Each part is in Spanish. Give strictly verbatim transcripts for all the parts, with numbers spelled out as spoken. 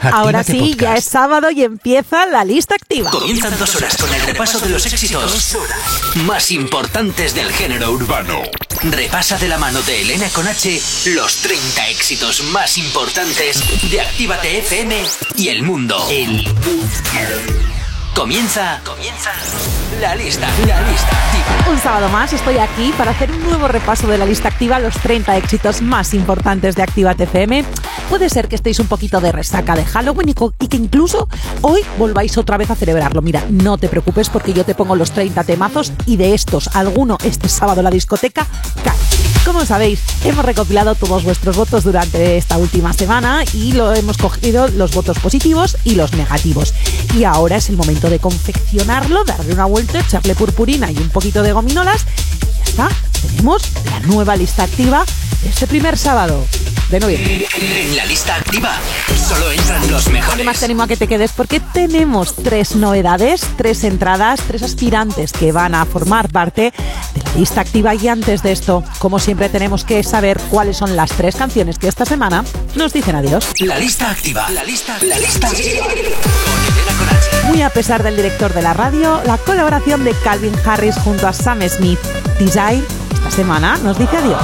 Ahora sí, podcast. Ya es sábado y empieza la lista activa. Comienzan dos horas con el repaso de los éxitos más importantes del género urbano. Repasa de la mano de Elena con H los treinta éxitos más importantes de Actívate F M y el mundo. El Comienza, comienza la lista, la lista activa. Un sábado más estoy aquí para hacer un nuevo repaso de la lista activa, los treinta éxitos más importantes de Actívate F M. Puede ser que estéis un poquito de resaca de Halloween y que incluso hoy volváis otra vez a celebrarlo. Mira, no te preocupes porque yo te pongo los treinta temazos y de estos, alguno este sábado en la discoteca cae. Como sabéis, hemos recopilado todos vuestros votos durante esta última semana y lo hemos cogido los votos positivos y los negativos. Y ahora es el momento de confeccionarlo, darle una vuelta, echarle purpurina y un poquito de gominolas. Y ya está, tenemos la nueva lista activa de este primer sábado de noviembre. En la lista activa solo entran los mejores. Además te animo a que te quedes porque tenemos tres novedades, tres entradas, tres aspirantes que van a formar parte de la lista activa. Y antes de esto, como siempre, tenemos que saber cuáles son las tres canciones que esta semana nos dicen adiós. La lista activa, la lista, la lista activa. Muy a pesar del director de la radio, la colaboración de Calvin Harris junto a Sam Smith, Desire, esta semana nos dice adiós.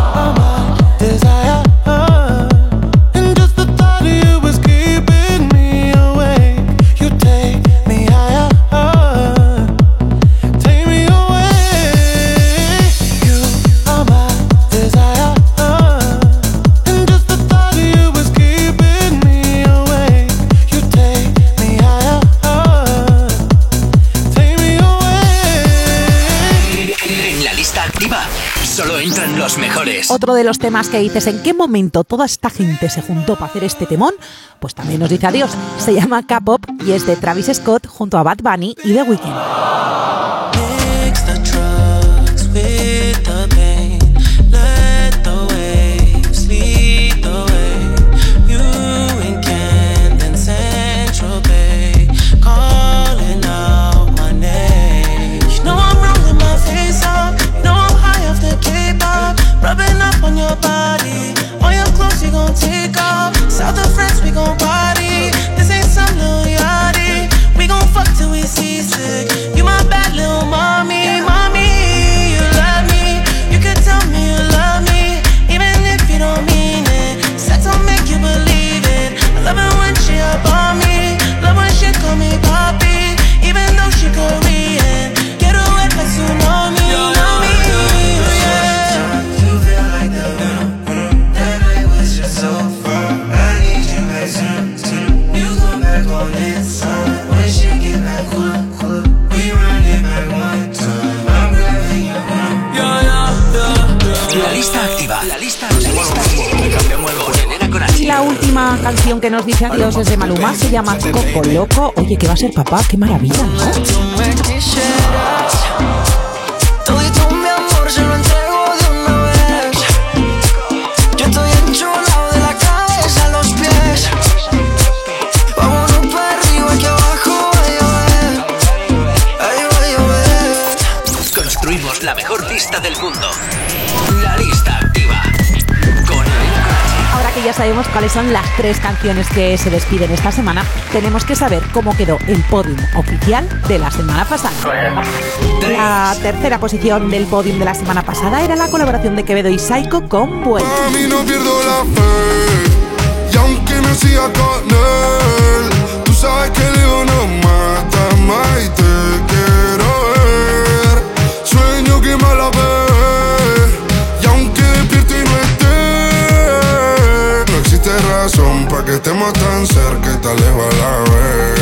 Solo entran los mejores. Otro de los temas que dices, ¿en qué momento toda esta gente se juntó para hacer este temón? Pues también nos dice adiós. Se llama K-Pop y es de Travis Scott junto a Bad Bunny y The Weeknd. Rubbing up on your body, all your clothes you gon' take off. South of France we gon' party. This ain't some little yachty. We gon' fuck till we seasick. You my bad little mommy, mommy. You love me, you can tell me you love me, even if you don't mean it. Sex will make you believe it. I love it when she up on me, love when she call me papi, even though she Korean. Get her wet like tsunami, tsunami. La lista activa. La lista, la lista activa. Y la última canción que nos dice adiós es de Maluma, se llama Coco Loco. Oye, que va a ser papá, qué maravilla, ¿no? La mejor lista del mundo. La lista activa. Con Elena. Ahora que ya sabemos cuáles son las tres canciones que se despiden esta semana, tenemos que saber cómo quedó el podium oficial de la semana pasada. La tercera posición del podium de la semana pasada era la colaboración de Quevedo y Saiko con Vuelta. A mí no pierdo la fe, y aunque me siga con él, tú sabes que Leo no mata más y te quiero ver. Sueño que me la ve, y aunque despierto y no esté, no existe razón para que estemos tan cerca y tan lejos a la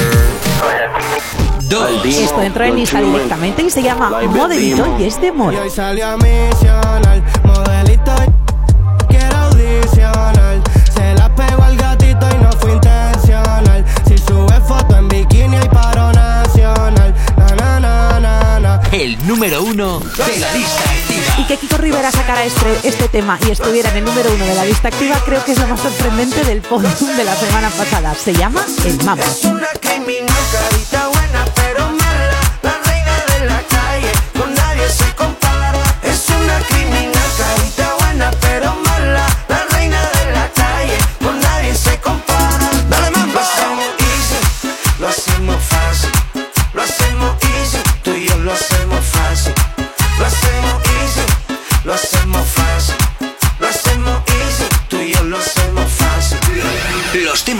vez. Dos. Esto entró en lista directamente y se llama Modelito y es de Mora. Y hoy salió a misionar, modelito quiero audicionar. Se la pegó al gatito y no fue intencional. Si sube foto en bikini hay paro nacional. Na na na na na. El número uno de la lista activa. Y que Kiko Rivera sacara este, este tema y estuviera en el número uno de la lista activa, creo que es lo más sorprendente del podium de la semana pasada. Se llama El Mambo. Es una criminal, carita buena pero mala, la reina de la calle, con nadie se compara. Es una criminal, carita buena pero mala, la reina de la calle, con nadie se compara. Dale mambo.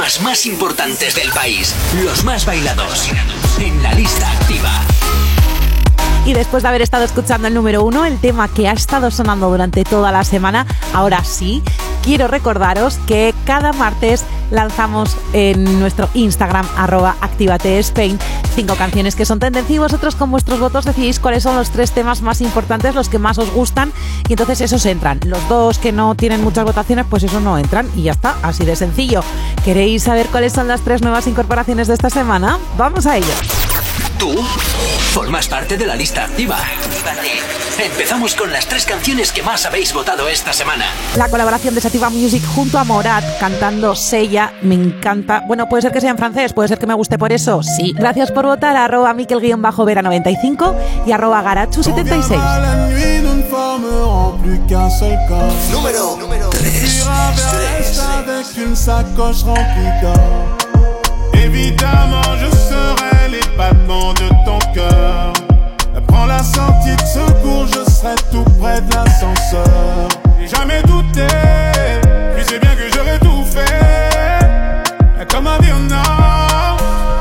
temas más importantes del país, los más bailados, en la lista activa. Y después de haber estado escuchando el número uno, el tema que ha estado sonando durante toda la semana, ahora sí, quiero recordaros que cada martes lanzamos en nuestro Instagram, arroba Actívate Spain, cinco canciones que son tendencia y vosotros con vuestros votos decidís cuáles son los tres temas más importantes, los que más os gustan, y entonces esos entran. Los dos que no tienen muchas votaciones, pues esos no entran y ya está, así de sencillo. ¿Queréis saber cuáles son las tres nuevas incorporaciones de esta semana? ¡Vamos a ello! Tú formas parte de la lista activa. Empezamos con las tres canciones que más habéis votado esta semana. La colaboración de Sativa Music junto a Morat cantando Sella, me encanta. Bueno, puede ser que sea en francés, puede ser que me guste por eso, sí. Gracias por votar a arroba Miquel-Vera noventa y cinco y arroba Garachu setenta y seis. Número tres. Évidemment, je serai les battements de ton cœur. Prends la sortie de secours, je serai tout près de l'ascenseur. J'ai jamais douté, tu sais bien que j'aurais tout fait. Comme un Vietnam.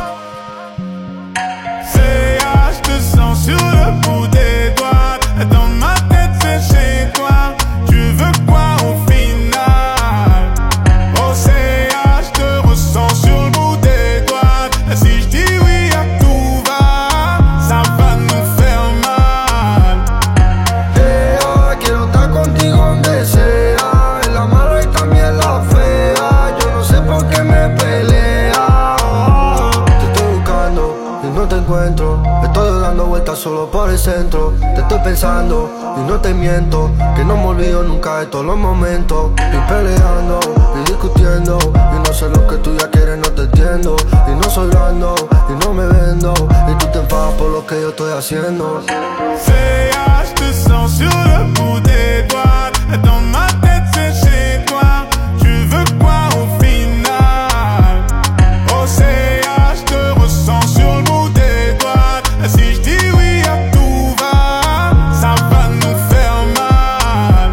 C'est ah, je te sens sur le bout des doigts. Dans ma tête, c'est chez toi. Tu veux quoi au final? Oh, c'est ah, je te ressens sur le bout des si je dis oui à tout va, ça va nous faire mal. Yeah, quiero estar contigo donde sea, en la mala y también la fea. Yo no sé por qué me pelea. Te estoy buscando y no te encuentro. Estoy dando vueltas solo por el centro. Te estoy pensando y no te miento, que no me olvido nunca de todos los momentos. Y peleando y discutiendo, y no sé lo que tú ya quieres, no te entiendo. Y no soy blando, y no me vendo, y tú te enfadas por lo que yo estoy haciendo. C'est ah, je te sens sur le bout des doigts. Dans ma tête c'est chez toi. Tu veux quoi au final? Oh c'est ah, je te ressens sur le bout des doigts. Si je dis oui à tout va, ça va nous faire mal.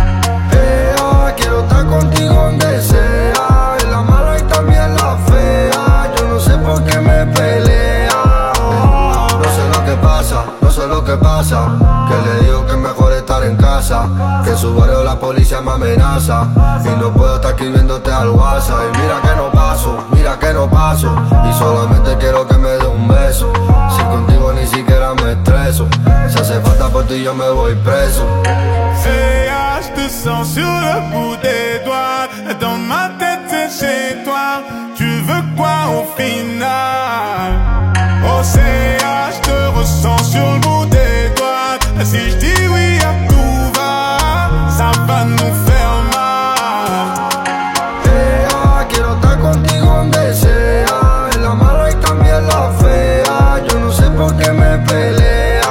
Hey, ah, quiero estar contigo donde sea, en la mala y también la fea. Yo no sé por qué me pelea. No sé lo que pasa, no sé lo que pasa, que le digo que es mejor estar en casa, que en su barrio la policía me amenaza, y no puedo estar escribiéndote al WhatsApp. Y mira que no paso, mira que no paso, y solamente quiero que me dé un beso. Si contigo ni siquiera me estreso, si hace falta por ti yo me voy preso. C'est ah, je te sens sur le bout des doigts. Dans ma tête c'est chez toi. Tu veux quoi au final? Oh c'est ah, je te ressens sur le bout des doigts. Si je dis oui à tout va, ça va nous faire mal. Hey, ah, quiero estar contigo donde sea, en la mala y también la fea. Yo no sé por qué me pelea.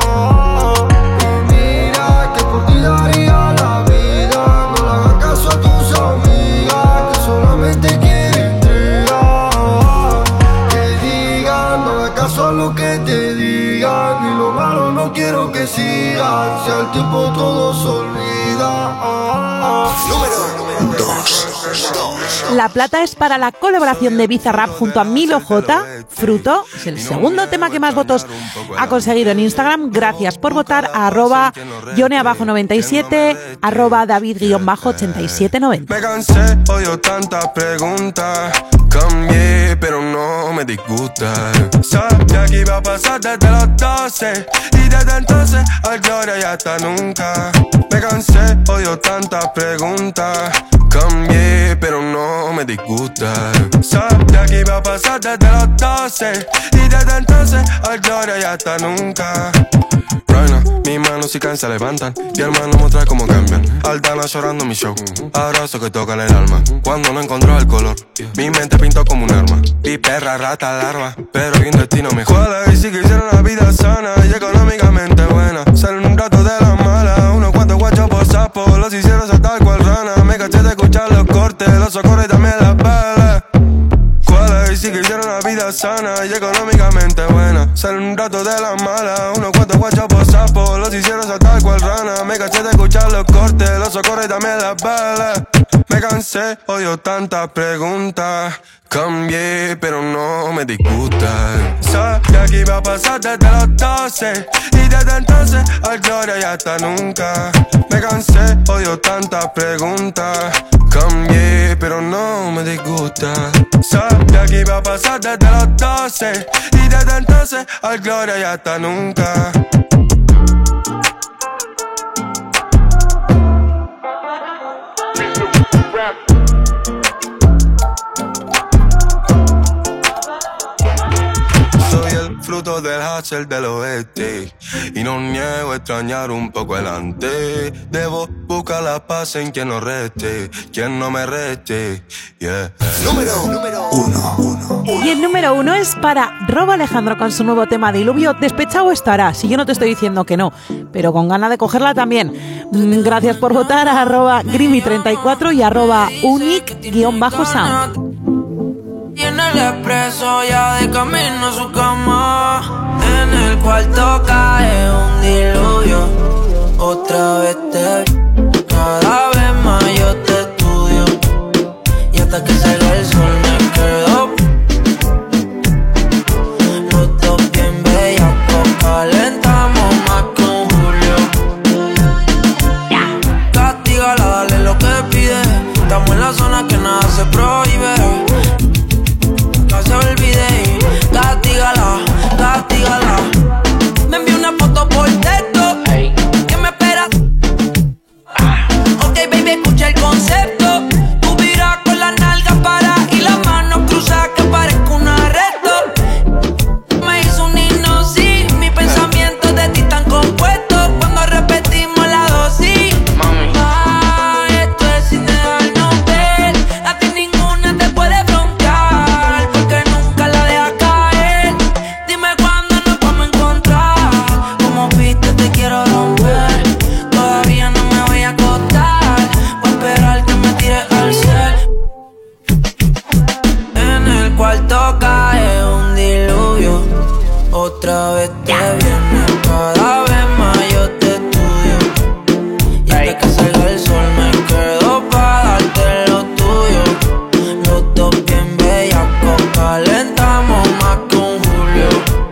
Y mira que por ti daría la vida. No le hagas caso a tus amigas, que solamente quieren intrigar. Que digan, no hagas caso a lo que te digan. Y lo malo no quiero que siga, si al tiempo todo se olvida. Número dos. La plata es para la colaboración de Bizarrap junto a Milo J. Fruto es el segundo tema que más votos ha conseguido en Instagram. Gracias por votar a arroba Yone abajo noventa y siete, arroba David-ochenta y siete noventa. Me cansé, odio tantas preguntas. Cambié, pero no me disgusta. Sabía que iba a pasar desde los doce, y desde entonces al que ahora y hasta nunca. Me cansé, odio tantas preguntas. Cambié, pero no me disgusta. Sabía que iba a pasar desde los doce, y desde entonces al que ahora y hasta nunca. Raina, mis manos y can se levantan, y el hermano muestra cómo cambian. Aldana llorando mi show, abrazo que tocan el alma. Cuando no encontró el color, mi mente pintó como un arma. Vi perra, rata, larva, pero hay un destino mejor. Ojalá y si quisiera una vida sana y económicamente buena. Salen un rato de la mala, unos cuantos guachos por sapo. Los hicieron saltar cual rana, me caché de escuchar los cortes, los socorros y también las balas. Ojalá y si quisiera una vida sana y económicamente buena. Sale un rato de la mala, unos cuantos guachos por sapo. Los hicieron saltar cual rana. Me cansé de escuchar los cortes, los socorros y también las balas. Me cansé, odio tantas preguntas. Cambié, pero no me disgusta. Sabía que iba a pasar desde los doce y desde entonces al gloria y hasta nunca. Me cansé, odio tantas preguntas. Cambié, pero no me disgusta. Sabía que iba a pasar desde los doce y desde entonces al gloria y hasta nunca. Fruto del hustle del oeste y no niego extrañar un poco el antes. Debo buscar la paz en quien no reste, quien no me reste. Yeah. Número, número uno, uno. Y el número uno es para Rob Alejandro con su nuevo tema Diluvio. Despechado estará, si yo no te estoy diciendo que no, pero con ganas de cogerla también. Gracias por votar a arroba Grimy treinta y cuatro y arroba unic-sound. Y en el expreso ya de camino a su cama. En el cuarto cae un diluvio. Otra vez te vi, cada vez más yo te estudio. Y hasta que salga el sol me quedo. Los dos bien bellacos, calentamos más con Julio. Castígala, dale lo que pide. Estamos en la zona que nada se prohíbe. Se olvide, castígala, castígala. Me envió una foto por texto, hey. ¿Qué me espera? Ah. Ok, baby, escucha el concepto. Tú viras con las nalgas para y las manos cruzadas que parezca un arresto. Me hizo un himno, sí. Mis pensamientos de ti están compuestos cuando repetimos la dosis. Mami. Ah, esto es sin dejarnos ver. A ti ninguna te puede frontear. Cae un diluvio, otra vez te viene, cada vez más yo te estudio. Y hasta que salga el sol me quedo pa' darte lo tuyo. Los dos bien bellacos, calentamos más con Julio.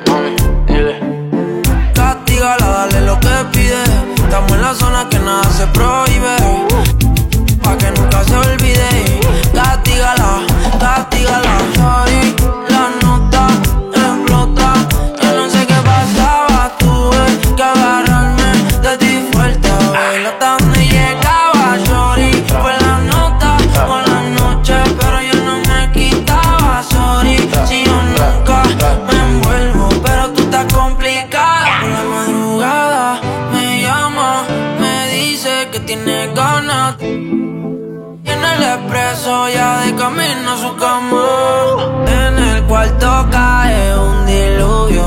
Castígala, dale lo que pide. Estamos en la zona que nada se prohíbe, pa' que nunca se olvide. Castígala, castígala. La nota explota. Yo no sé qué pasaba, tuve que agarrarme de ti fuerte. A ver hasta donde llegaba, sorry. Fue la nota o la noche, pero yo no me quitaba, sorry. Si yo nunca me envuelvo, pero tú estás complicada. Por la madrugada me llama, me dice que tiene ganas. En el expreso ya de camino a su cama. En el cuarto cae un diluvio.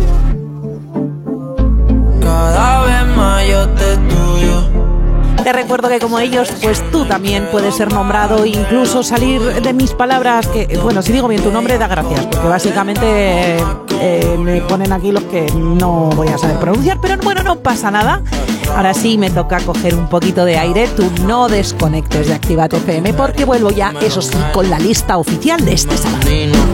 Cada vez más yo te estudio. Te recuerdo que como ellos, pues tú también puedes ser nombrado, incluso salir de mis palabras, que, bueno, si digo bien tu nombre, da gracias, porque básicamente eh, me ponen aquí los que no voy a saber pronunciar, pero bueno, no pasa nada. Ahora sí me toca coger un poquito de aire. Tú no desconectes de Actívate F M, porque vuelvo ya, eso sí, con la lista oficial de este sábado.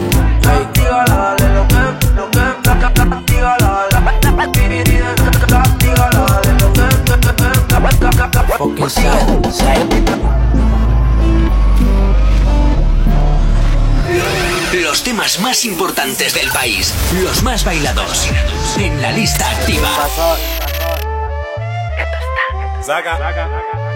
Los temas más importantes del país, los más bailados, en la lista activa. Saca, saca,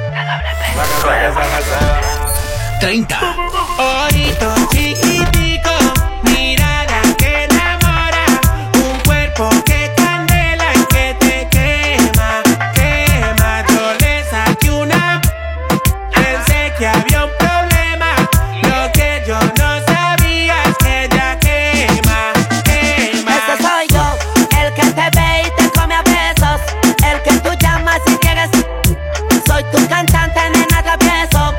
treinta. Ojito chiquitico, mirada que enamora, un cuerpo que candela y que te quema, quema. Yo le saqué una, pensé que había un problema, lo que yo no sabía es que ella quema, quema. Ese soy yo, el que te ve y te come a besos, el que tú llamas si quieres. Soy tu cantante, nena, travieso.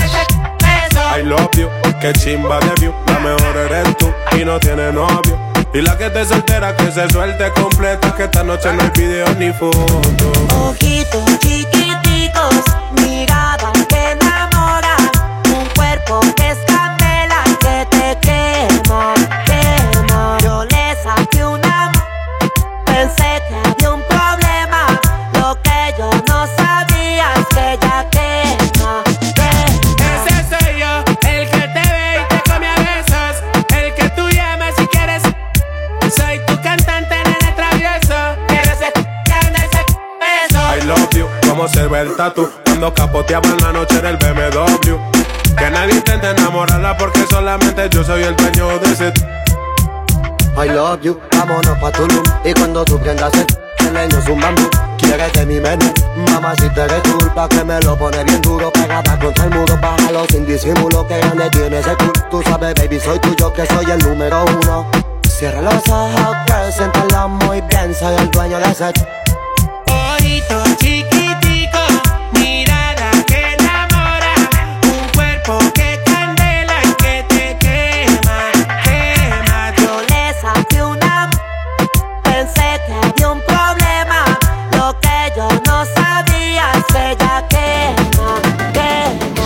I love you, que chimba de view. La mejor eres tú y no tiene novio. Y la que esté soltera que se suelte completa, que esta noche no hay video ni foto. Ojitos chiquiticos, mirada que enamora, un cuerpo que es candela que te quema, quema. Yo le saqué una, pensé que había un problema, lo que yo no sabía es que ella quema, quema. Ese soy yo, el que te ve y te come a besos, el que tú llamas si quieres. Soy tu cantante, nene travieso. Quiero ser ese beso. I love you, como se ve el tatu cuando capoteaba en la noche en el B M W. Que nadie intente enamorarla porque solamente yo soy el dueño de ese. I love you, vámonos pa' Tulum. Y cuando tú prendas el el leño es un bambú. Quieres de mi menú, mamá si te eres culpa que me lo pone bien duro. Pegada contra el muro, bájalo sin disimulo. Que grande tiene ese cool, tú sabes baby soy tuyo que soy el número uno. Cierra los ojos, girl, siéntalo muy bien, soy el dueño de ese. Ojito chiquitico, mirada que enamora, un cuerpo que candela y que te quema, quema. Yo le saqué una, pensé que había un problema, lo que yo no sabía es que ella quema, quema.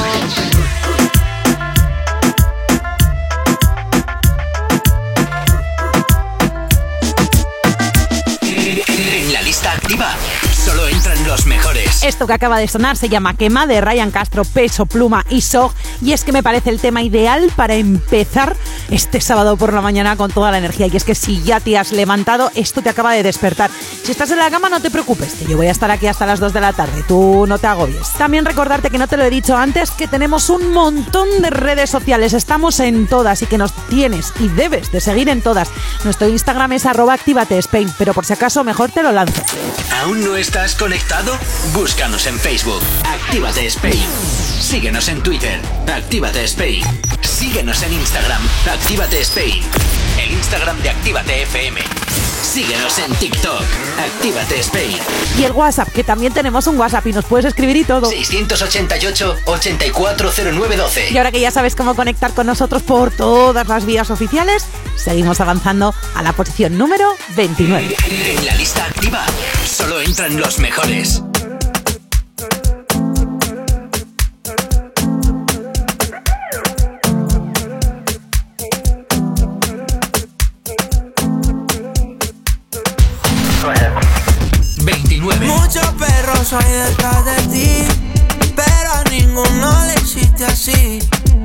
En la lista activa solo entran los mejores. Esto que acaba de sonar se llama Quema, de Ryan Castro, Peso Pluma y Sog, y es que me parece el tema ideal para empezar este sábado por la mañana con toda la energía. Y es que si ya te has levantado, esto te acaba de despertar. Si estás en la cama, no te preocupes, que yo voy a estar aquí hasta las dos de la tarde, tú no te agobies. También recordarte, que no te lo he dicho antes, que tenemos un montón de redes sociales, estamos en todas y que nos tienes y debes de seguir en todas. Nuestro Instagram es arroba actívate Spain, pero por si acaso mejor te lo lanzo. ¿Aún no estás conectado? Búscanos en Facebook, Actívate Spain. Síguenos en Twitter, Actívate Spain. Síguenos en Instagram, Actívate Spain. El Instagram de Actívate F M. Síguenos en TikTok, Actívate Spain. Y el WhatsApp, que también tenemos un WhatsApp y nos puedes escribir y todo. seiscientos ochenta y ocho, ochenta y cuatro cero nueve doce. Y ahora que ya sabes cómo conectar con nosotros por todas las vías oficiales, seguimos avanzando a la posición número veintinueve. En la lista activa solo entran los mejores. veintinueve. Muchos perros hay detrás de ti, pero a ninguno le hiciste así.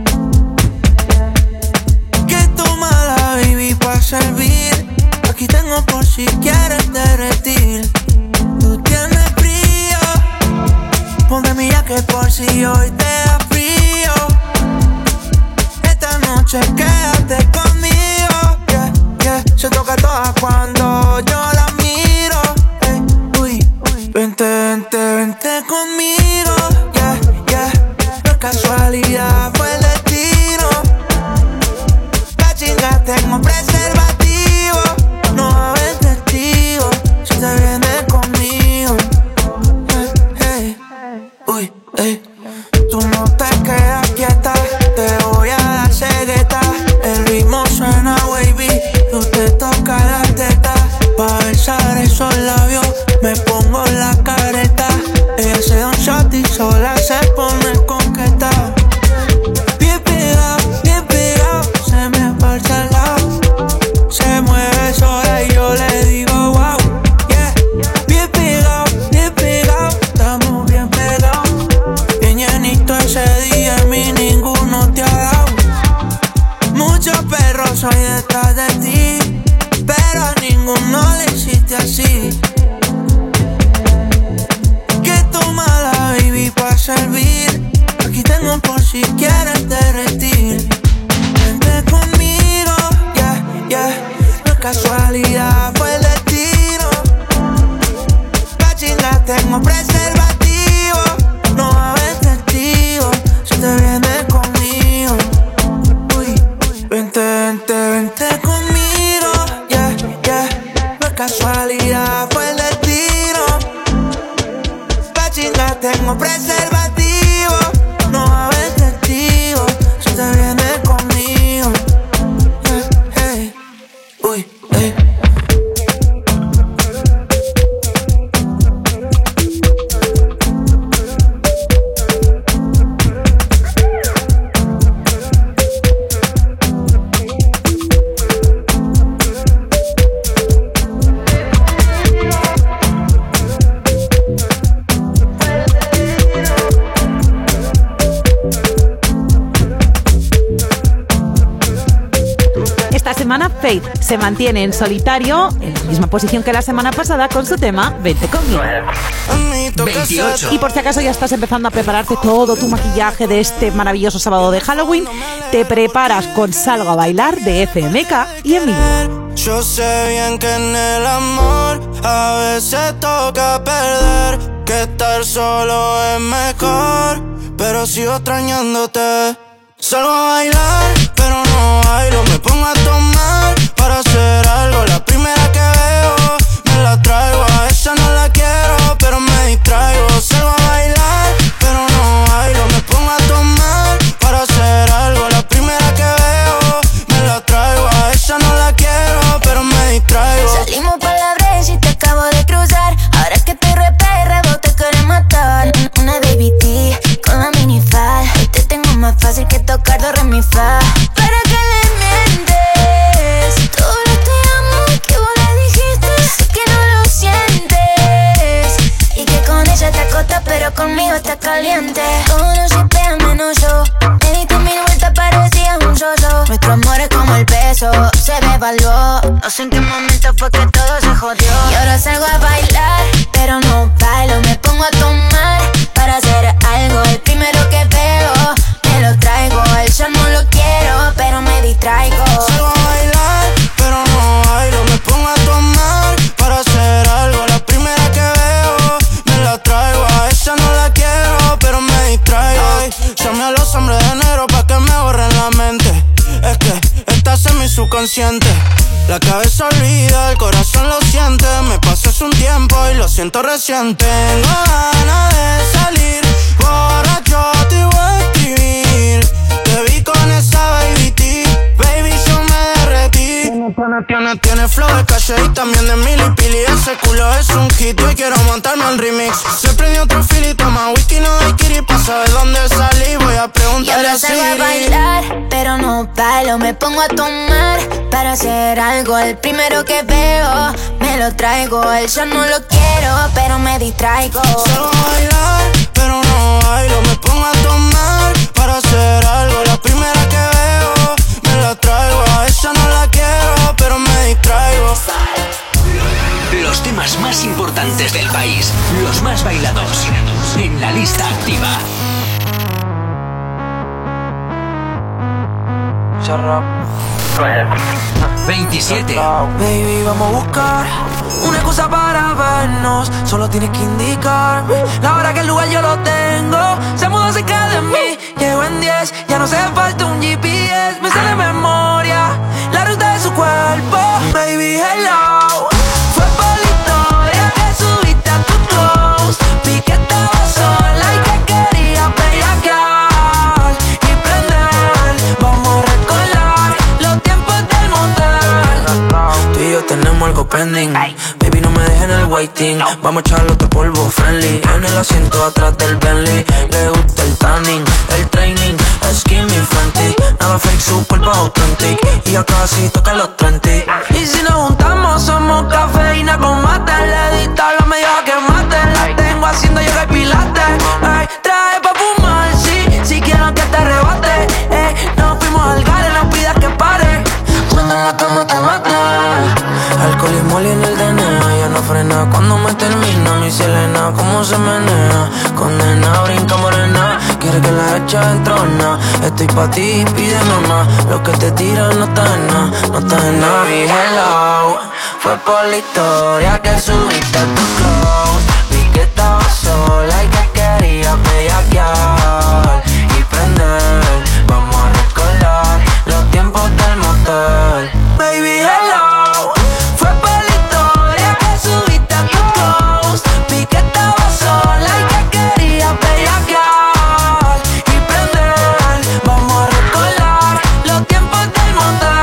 Que tu mala baby pa' servir, aquí tengo por si quieres derretir. Tú tienes frío, ponte mi jacket por si hoy te da frío. Esta noche quédate conmigo, yeah, yeah. Se toca toda cuando yo la miro. Hey, uy, vente, vente, vente conmigo, yeah, yeah. No es casualidad, fue el destino. La chinga tengo preservativo, no va a haber testigo si te vienes conmigo. Hey, hey, uy, hey. Tú no te quedas quieta, te voy a dar cegueta. El ritmo suena wavy, tú te tocas la teta. Pa' besar esos labios me pongo la careta. Ella se da un shot y sola se pone coqueta. Bien pegado, bien pegado, se me parcha al lado. Se mueve sola y yo le digo wow, yeah. Bien pegado, bien pegado, estamos bien pegados. Bien llenito ese día, a mí ninguno te ha dado. Muchos perros hay detrás de ti, pero a ninguno le hiciste así. Que tu mala baby pa' servir, aquí tengo por si quieres derretir. Vente conmigo, yeah, yeah. No es casualidad, fue el destino. La chinga tengo preservativo, no va a haber testigo si te vienes conmigo. Uy, vente, vente, vente conmigo, yeah, yeah. No es casualidad, fue el destino. La chinga tengo preservativo, no va a haber testigo si te vienes conmigo. Yeah, hey, uy, hey. Esta semana Faith se mantiene en solitario, en la misma posición que la semana pasada, con su tema Vente conmigo. veintiocho. Y por si acaso ya estás empezando a prepararte todo tu maquillaje de este maravilloso sábado de Halloween, te preparas con Salgo a Bailar de F M K y Emilio. Yo sé bien que en el amor a veces toca perder, que estar solo es mejor, pero sigo extrañándote. Salgo a bailar, pero no bailo, me pongo a tomar para hacer algo. La primera que veo me la traigo, a esa no la quiero, pero me distraigo. Salgo a bailar, pero no bailo, me pongo a tomar para hacer algo. La primera que veo me la traigo, a esa no la quiero, pero me distraigo. Salimos pa' la brecha y te acabo de cruzar. Ahora que te repé, vos te quieres matar. Una baby T con la minifal. Hoy te tengo más fácil que tocar do re mi fa. ¿Para qué le mientes? Todo lo te amo que vos le dijiste. Sé que no lo sientes y que con ella te acostas, pero conmigo está caliente. Todos lo shipean menos yo. Me diste mil vueltas, parecías un soso. Nuestro amor es como el peso, se devaluó. No sé en qué momento fue que todo se jodió. Y ahora salgo a bailar, pero no bailo. Me pongo a tomar para hacer algo. El primero que veo me lo traigo. El yo no lo quiero, pero me distraigo. Salgo a bailar, pero no bailo. Me pongo a tomar para hacer algo. La primera que veo me la traigo. A esa no la quiero, pero me distraigo. Ay, llame a los hombres de enero pa' que me borren la mente. Es que estás en mi subconsciente. La cabeza olvida, el corazón lo siente. Me pasó hace un tiempo y lo siento recién. Tengo ganas de salir, borracho te voy a escribir. Te vi con esa baby T, baby yo me derretí. Tiene, tiene, tiene flow de calle y también de Mili Pili. Ese culo es un hit y quiero montarme al remix. Se prendió otro fili, toma whisky, no hay kiri. Pa' saber dónde salí, voy a preguntarle a Siri. Y ahora salgo a bailar, pero no bailo. Me pongo a tomar para hacer algo. El primero que veo me lo traigo. El yo no lo quiero, pero me distraigo. Salgo a bailar, pero no bailo. Me pongo a tomar para hacer algo. La primera que veo me la traigo. A esa no la quiero, pero me distraigo. Los temas más importantes del país, los más bailados, en la lista activa. veintisiete. Baby, vamos a buscar una excusa para vernos. Solo tienes que indicarme la hora que el lugar yo lo tengo. Se mudó cerca de mí, llego en diez. Ya no hace falta un G P S. Me sale de memoria la ruta de su cuerpo. Baby, hello. Fue por la historia que subiste a tu close. Vi que estaba sola y que quería bellaquear y prender. Vamos a recordar los tiempos del motel. Tú y yo tenemos algo pending. Baby, no me dejes en el waiting. Vamos a echarle otro polvo friendly. En el asiento atrás del Bentley. Le gusta el tanning, el training. Skinny Fenty, nada fake, su cuerpo authentic. Y ya casi toca los treinta. Y si nos juntamos somos cafeína con mate. Le dista la media que mate. La tengo haciendo yoga y pilates. Ay, trae pa' fumar, sí, si quiero que te arrebate. Eh, nos fuimos al gare, no pidas que pare. Cuando en la cama te mata. Alcohol y moli en el D N A. Ya no frena cuando me termina. Mi Selena, cómo se menea. Condena, brinca morena. Quiere que la echa en trona. Estoy pa' ti, pídeme más. Lo que te tiran no está en nada, no está en nada. Mi hello, fue por la historia que subiste a tu close. Vi que estaba sola y que quería bellaquear y prender. Vamos a recordar los tiempos del motel. Baby, hello, fue por la historia que subiste a tu close. Vi que estaba sola y que quería bellaquear y prender. Vamos a recordar los tiempos del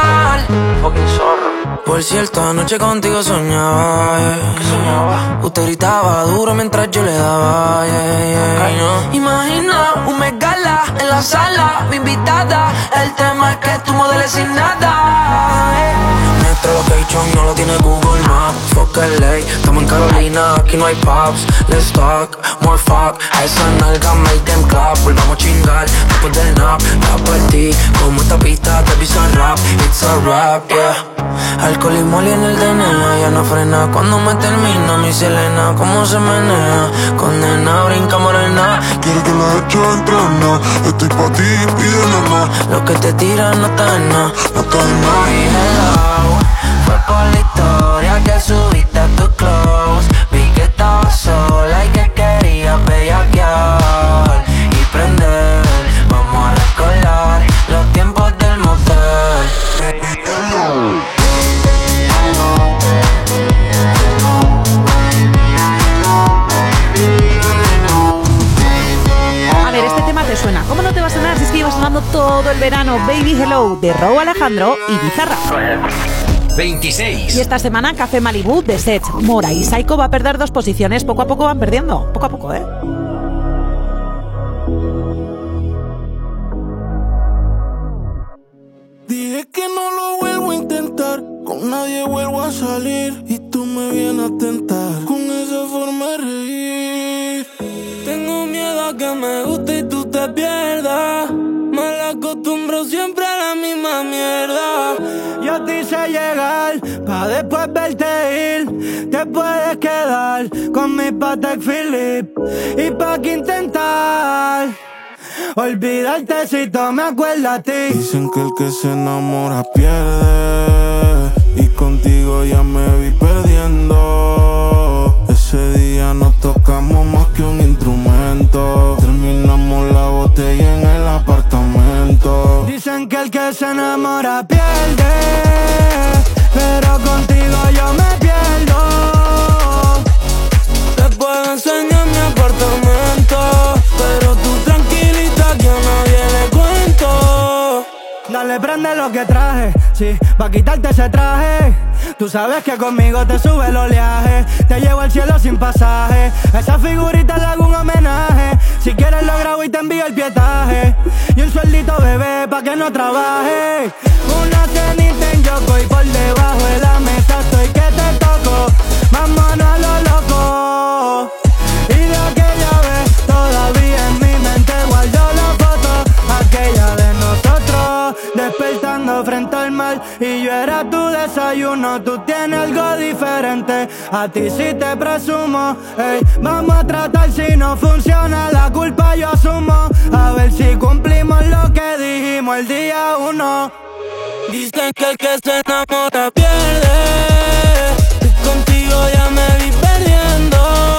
motel. Fucking zorro. Por cierto, anoche contigo soñaba, yeah. ¿Qué soñaba? Usted gritaba duro mientras yo le daba, yeah, yeah. Okay, no. Imagina un Met Gala en la sala, mi invitada. El tema es que tú modeles sin nada, yeah. Nuestro location no lo tiene Google Maps. Fuck L A, estamos en Carolina, aquí no hay pops. Let's talk, more fuck. A esa nalga make them clap. Volvamos a chingar después del nap. Tapa el ti. Como esta pista te pisa rap, it's a rap, yeah. Alcohol y moli en el D N A, ya no frena cuando me termina mi Selena. Cómo se menea, condena, brinca morena. Quiero que la eche entrena. Estoy pa' ti, pide nada. Lo que te tira no está en nada, no está en nada. Y hello, fue por la historia que subiste a tu close. Vi que estabas sola y que querías bellaquear y prender. Vamos a recordar los tiempos del motel. A ver, este tema te suena. ¿Cómo no te va a sonar si es que iba sonando todo el verano? Baby Hello de Rauw Alejandro y Bizarra. veintiséis. Y esta semana Café Malibu de Sech, Mora y Saiko va a perder dos posiciones. Poco a poco van perdiendo. Poco a poco, ¿eh? Dije que no lo vuelvo a intentar, con nadie vuelvo a salir y tú me vienes a tentar con esa forma de reír. Tengo miedo a que me guste y tú te pierdas. Me acostumbro siempre a la misma mierda. Yo te hice llegar pa' después verte ir. Te puedes quedar con mi Patek Philippe y pa' que intentar olvidarte si tú me acuerdas a ti. Dicen que el que se enamora pierde y contigo ya me vi perdiendo. Ese día nos tocamos más que un instrumento. Terminamos la botella en el apartamento. Dicen que el que se enamora pierde, pero contigo yo me pierdo. Te puedo enseñar mi apartamento, pero tú tranquilita que a nadie le cuento. Dale, prende lo que traje, sí, pa' quitarte ese traje. Tú sabes que conmigo te sube el oleaje. Te llevo al cielo sin pasaje. Esa figurita le hago un homenaje. Si quieres lo grabo y te envío el pietaje. Y un sueldito, bebé, pa' que no trabaje. Una cenita en Yoko y por debajo de la mesa estoy que te toco. Vámonos a lo loco. Y de aquella vez todavía en mi mente guardo la foto. Aquella de nosotros despertando frente al mar. Y yo era tu desayuno. Tú tienes algo diferente. A ti sí te presumo. Ey, vamos a tratar si no funciona. La culpa yo asumo. A ver si cumplimos lo que dijimos el día uno. Dicen que el que se enamora pierde y contigo ya me vi perdiendo.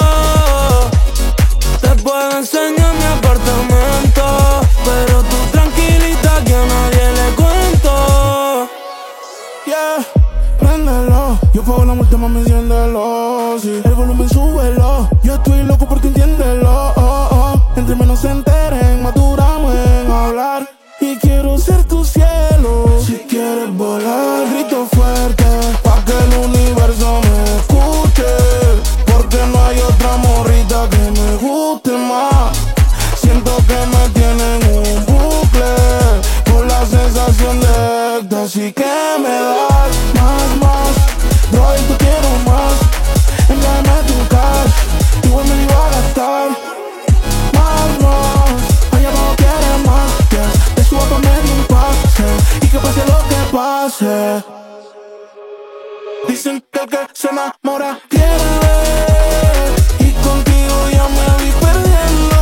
Te puedo enseñar mi apartamento, pero tú tranquilita que a nadie le cuento. Yeah, préndelo. Yo pago la multa, mami, enciéndelo, sí. El volumen súbelo. Yo estoy loco por ti, entiéndelo, oh, oh. Entre menos se enteren, más duramos en hablar. Y quiero ser tu cielo. Si quieres volar, grito fuerte pa' que el universo me escuche. Porque no hay otra morrita que me guste más. Siento que me tienen un bucle con la sensación de éxtasis que me das. Más, más, Roy, tú quiero más. Envíame tu cash, igual me lo iba a gastar. Más, más, allá abajo quieres más, yes. Te subo pa' medio un pase y que pase lo que pase. Dicen que el que se enamora pierde y contigo ya me vi perdiendo.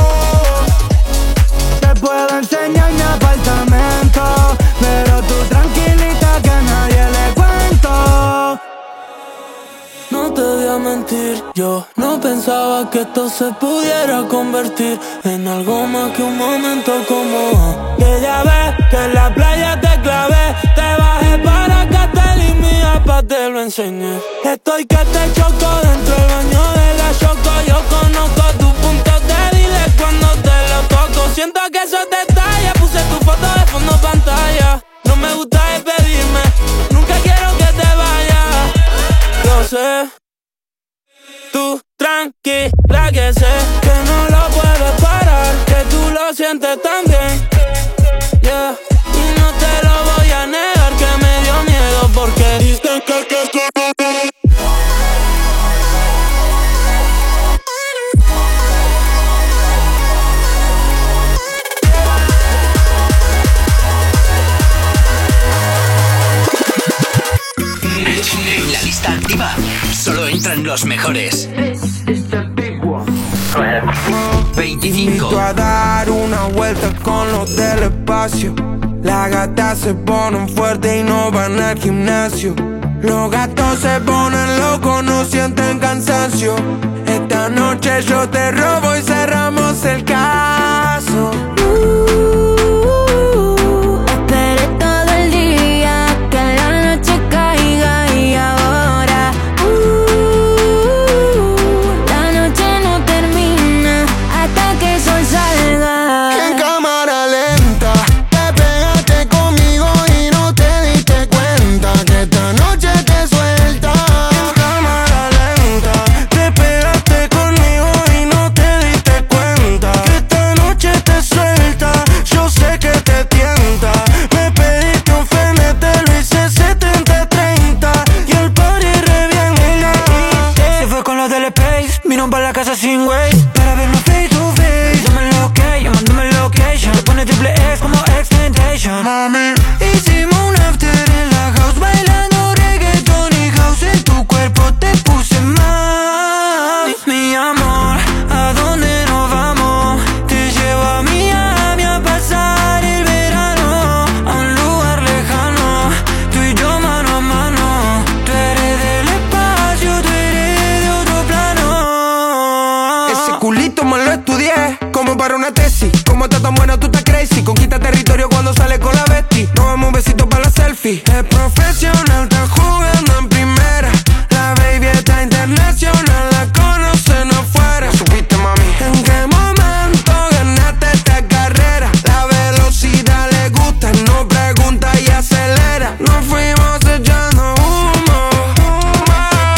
Te puedo enseñar mi apartamento, pero tú tranquilita que a nadie le cuento. No te voy a mentir, yo no pensaba que esto se pudiera convertir en algo más que un momento como que ya ves que en la playa te clavé. Te bajé para que te limía pa' te lo enseñé. Estoy que te choco dentro del baño de la choco. Yo conozco tus puntos débiles cuando te lo toco. Siento que eso te talla, puse tu foto de fondo pantalla. No me gusta despedirme, nunca quiero que te vayas. Lo sé, tú tranquila que sé que no lo puedes parar, que tú lo sientes también, yeah. Y no te lo voy a negar que me dio miedo porque dicen que que que entran los mejores. veinticinco. Invito a dar una vuelta con los del espacio. Las gatas se ponen fuertes y no van al gimnasio. Los gatos se ponen locos, no sienten cansancio. Esta noche yo te robo y cerramos el caso. Uh, esperé todo el día que la noche caiga y ahora uh, la noche no termina hasta que el sol salga. En cámara lenta te pegaste conmigo y no te diste cuenta que esta noche te suelta. En cámara lenta te pegaste conmigo y no te diste cuenta que esta noche te suelta. Yo sé que te tienta. Me pediste un Fernet, te lo hice setenta treinta y el party revienta. Se fue con los del Space, vino para la casa sin Waze para vernos face to face. Dame el ok, mándame el location. Te pone triple X como X-Tentation. Mami, hicimos un after en la house, bailando reggaeton y house. En tu cuerpo te puse mal. Mi amor, ¿a dónde nos vamos? Te llevo a Miami a pasar el verano, a un lugar lejano, tú y yo mano a mano. Tú eres del espacio, tú eres de otro plano. ese culito me lo estudié como para una tesis. Como estás tan buena, tú estás crazy. Conquista territorio cuando sale con la bestie. Nos damos un besito para la selfie. Es profesional, está jugando en primera. La baby está internacional, la conocen afuera. ¿Supiste, mami? ¿En qué momento ganaste esta carrera? La velocidad le gusta, no pregunta y acelera. Nos fuimos echando humo, humo.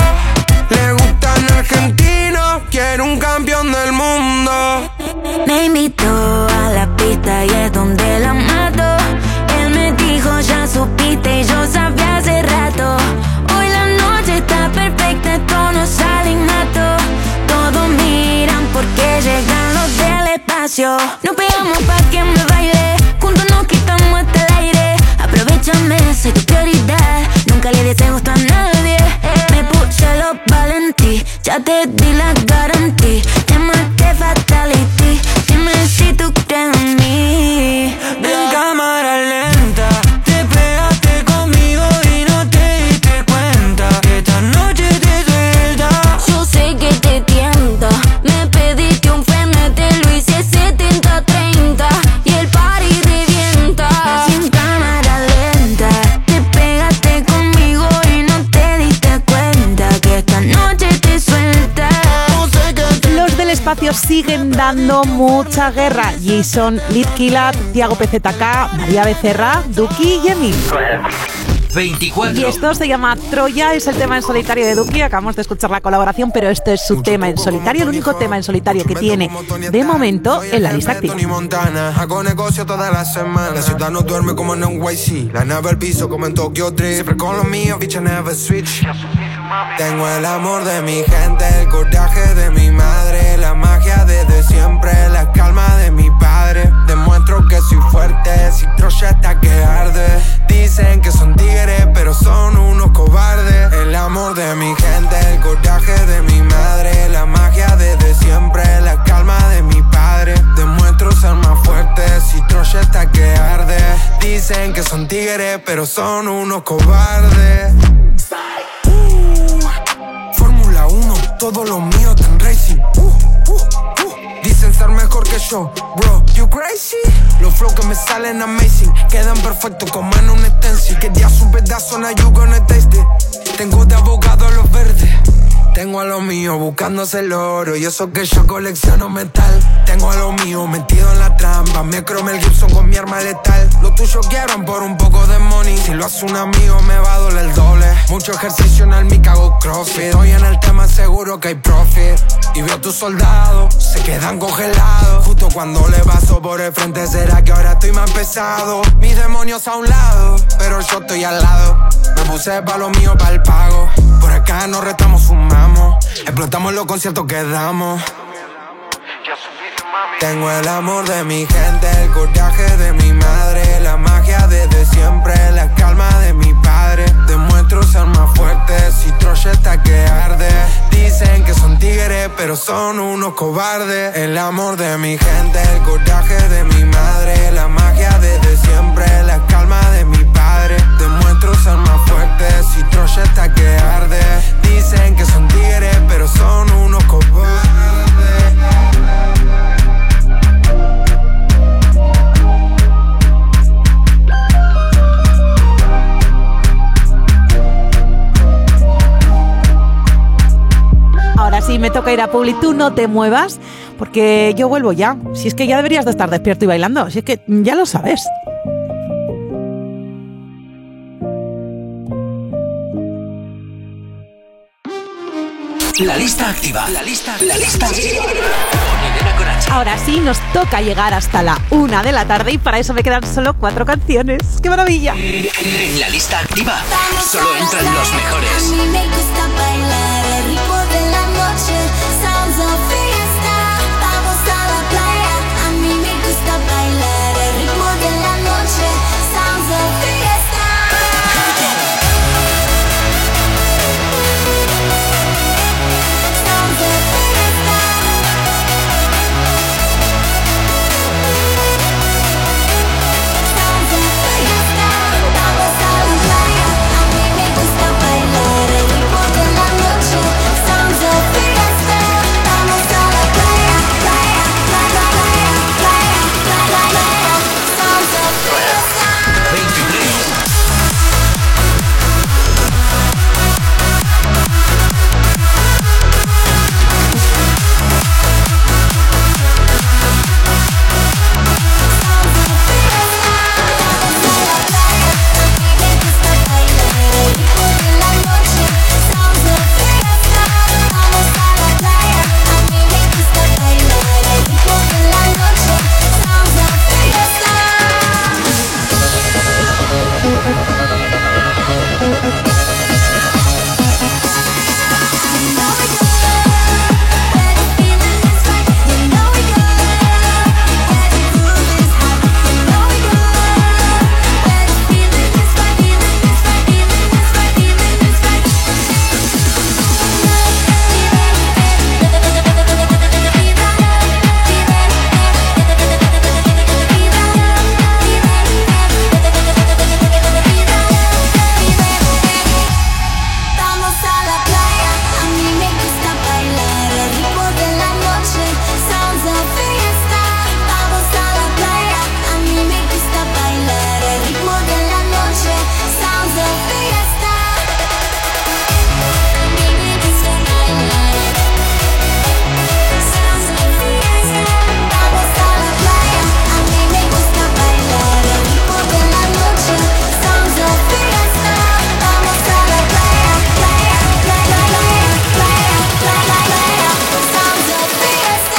Le gustan argentinos, quiere un campeón del mundo. Me invitó a la pista y es donde la mato. Él me dijo ya supiste y yo sabía hace rato. Hoy la noche está perfecta, esto no sale innato. Todos miran porque llegan los del espacio. Nos pegamos pa' que me baile, juntos nos quitamos hasta el aire. Aprovechame, soy tu prioridad, nunca le des gusto a nadie. Me puse los valentí, ya te di la garantía. Te maté fatality, dime si tú crees en mí. En cámara lenta te pegaste conmigo y no te diste cuenta que esta noche te suelta. Yo sé que te tienta, me pediste un Fernet, te lo hice setenta treinta y el party revienta. Sin cámara lenta te pegaste conmigo y no te diste cuenta que esta noche te suelta. Los del espacio siguen dando mucha guerra. Jason, Litquila, Tiago P Z K, María Becerra, Duki y Emil. veinticuatro. Y esto se llama Troya, es el tema en solitario de Duki. Acabamos de escuchar la colaboración, pero esto es su tema en solitario, el único tema en solitario que tiene de momento en la lista activa. Hago negocio toda la semana. La ciudad no duerme como en N Y C. La nave al piso como en Tokyo Drift. Siempre con lo mío, bitch, I never switch. Tengo el amor de mi gente, el coraje de mi madre, la magia desde siempre, la calma de mi padre. Demuestro que soy fuerte, si Troya está que arde. Dicen que son tigres, pero son unos cobardes. El amor de mi gente, el coraje de mi madre, la magia desde siempre, la calma de mi padre. Demuestro ser más fuerte, si Troya está que arde. Dicen que son tigres, pero son unos cobardes. Fórmula uno, todo lo mío está en racing. Uh, uh, uh. Dicen ser mejor que yo, bro, you crazy? Los flows que me salen amazing, quedan perfectos como en un stencil. Querías un pedazo, now you gonna taste it. Tengo de abogado a los verdes, tengo a lo mío buscándose el oro. Y eso que yo colecciono metal. Tengo a lo mío metido en la trampa. Me cromé el Gibson con mi arma letal. Los tuyos quiebran por un poco de money. Si lo hace un amigo me va a doler el doble. Mucho ejercicio en el mi cago crossfit. Estoy en el tema seguro que hay profit. Y veo a tus soldados, se quedan congelados. Justo cuando le paso por el frente, será que ahora estoy más pesado. Mis demonios a un lado, pero yo estoy al lado. Me puse pa' lo mío, pa' el pago. Por acá nos retamos, fumamos. Explotamos los conciertos que damos. Tengo el amor de mi gente, el coraje de mi madre, la magia desde siempre, la calma de mi padre. Demuestro ser más fuerte, si Troya está que arde. son unos cobardes. El amor de mi gente, el coraje de mi madre, la magia desde siempre, la calma de mi padre. Demuestro ser más fuerte, si Troya está que arde. Dicen que son tigres, pero son unos cobardes. Ahora sí me toca ir a Publi, tú no te muevas, porque yo vuelvo ya. Si es que ya deberías de estar despierto y bailando, si es que ya lo sabes. La lista activa. La lista, la lista activa. Ahora sí nos toca llegar hasta la una de la tarde y para eso me quedan solo cuatro canciones. ¡Qué maravilla! En la lista activa solo entran los mejores. A mí me gusta bailar el ritmo de la noche. Sounds of fiesta. Vamos a la playa. A mí me gusta bailar el ritmo de la noche. Sounds of fiesta. Sounds of fiesta. Sounds of fiesta. Vamos a la playa. A mí me gusta bailar el ritmo de la noche. Sounds of fiesta. Vamos a la playa, playa, playa, playa, playa, playa. Sounds of fiesta. Vamos a la playa, a mí me gusta bailar el ritmo de la noche. Sounds of fiesta. Vamos a la playa, a mí me gusta bailar el ritmo de la noche. Sounds of fiesta. A mí me gusta bailar. Sounds of fiesta. Vamos a la playa, a mí me gusta bailar el ritmo de la noche. Sounds of fiesta. Vamos a la playa, playa, playa, playa, playa, playa. Sounds of fiesta.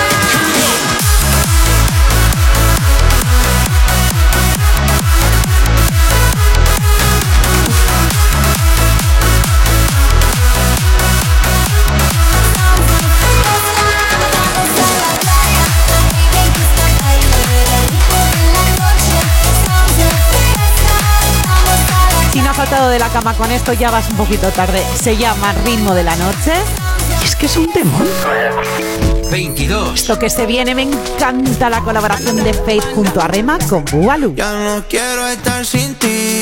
Si no has saltado de la cama con esto ya vas un poquito tarde. Se llama Ritmo de la Noche y es que es un temón. veintidós. Esto que se viene, me encanta la colaboración de Faith junto a Rema con Bualu. Ya no quiero estar sin ti,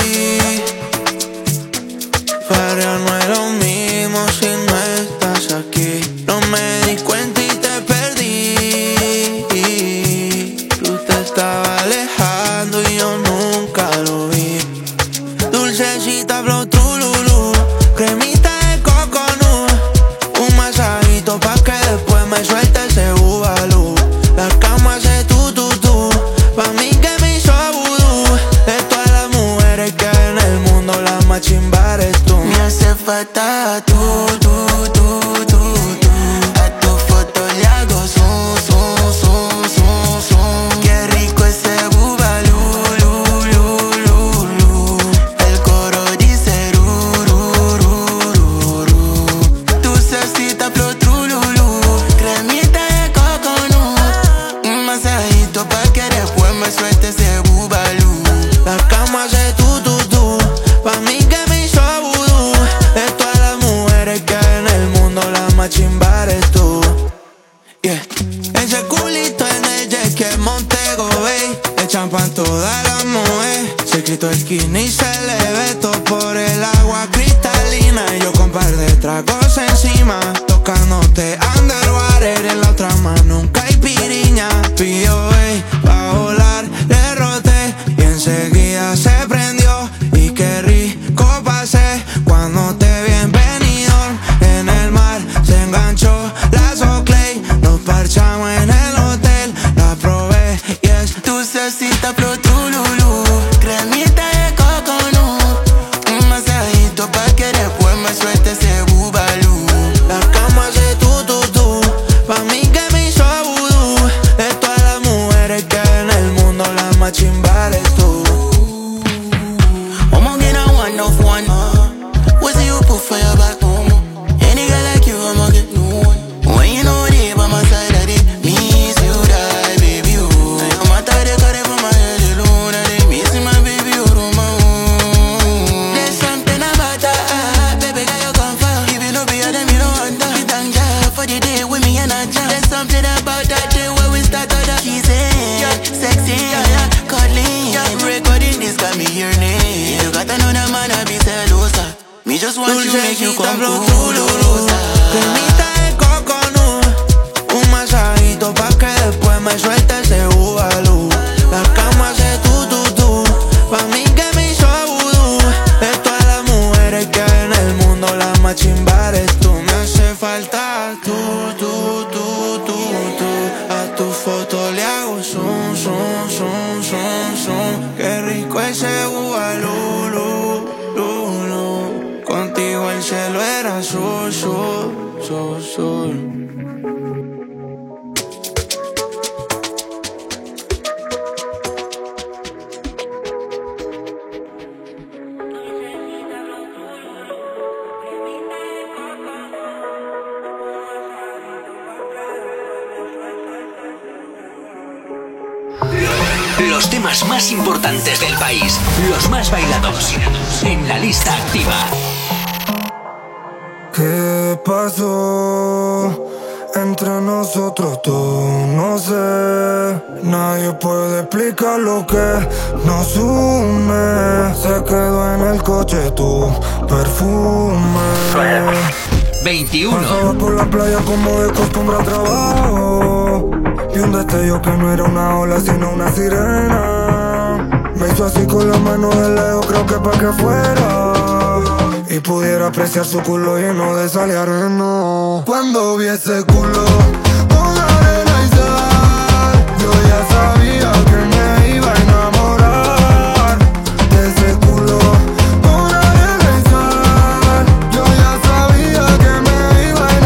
pero no es lo mismo si no estás aquí. No me di cuenta y te perdí. Tú te estabas alejando y yo nunca lo vi. Dulcecita flow trululú, cremita de coconut, un masajito pa' que después me suelte ese bubalú. La cama hace tu tu tu, pa' mí que me hizo vudú. De todas las mujeres que hay en el mundo, la más chimba eres tú. Me hace falta tú, tú, tú, tú, tú. A tu foto le hago zoom, zoom, zoom, zoom, zoom. Qué rico ese bubalú, lu, lu, lu, lu. El coro dice ru, ru, ru, ru, ru. Dulcecita flow trululú, cremita de coconut, un masajito pa' que después me suelte ese bubalú. La cama hace tu, tu, tu, pa' mí que me hizo vudú. De todas las mujeres que hay en el mundo, la más chimba eres tú. escrito esquina y se le ve todo por el agua cristalina. Y yo con par de tragos encima, tocándote underwater. En la otra mano un caipiriña. Pidió ey, pa' volar, le roté y enseguida se prendió. Y qué rico pasé cuando te vi en Benidorm. En el mar se enganchó la Soclay. Nos parchamos en el hotel, la probé y es dulcecita pro trululú. Cremita de coconut, un masajito pa' que después me suelte ese bubalú. La cama hace tu tu tu, pa' mí que me hizo vudú. De todas las mujeres que hay en el mundo, la más chimba eres tú. I'ma get a one of one. What's the you put for your back? Any girl like you, I'ma get new one. When you know they by my side, I did miss you, die, baby, you. I'm a tired of it from my head alone. I did miss my baby, you don't know. There's something about that, baby, girl, you come for. If you know be a them, you don't want that. You thank God for the day with me and I jam. There's something about that day where we start out that kissing, yeah, sexy, yeah, yeah, cuddling, yeah. Recording this got me yearning. You got another man, I be celosa. Me just want you, make you come culosa. Cremita de coconut, un masajito pa' que después me suelte ese bubalú. La cama hace tu tu tu, pa' mí que me hizo vudú. De todas las mujeres que hay en el mundo, la más chimba eres tú. Me hace falta tú, tú, tú, tú, tú. A tu foto le hago zoom, zoom, zoom, zoom, zoom. Qué rico ese bubalú, lu, lu, lu. Contigo el cielo era azul, azul, azul, azul. Los temas más importantes del país, los más bailados, en la lista activa. ¿Qué pasó entre nosotros dos? No sé. Nadie puede explicar lo que nos une. Se quedó en el coche tu perfume. veintiuno. Pasaba por la playa como de costumbre al trabajo. Y un destello que no era una ola sino una sirena. Me hizo así con la mano de lejos, creo que pa' que fuera y pudiera apreciar su culo lleno de sal y arena. Cuando vi ese culo con arena y sal, yo ya sabía que me iba a enamorar de ese culo con arena y sal. Yo ya sabía que me iba a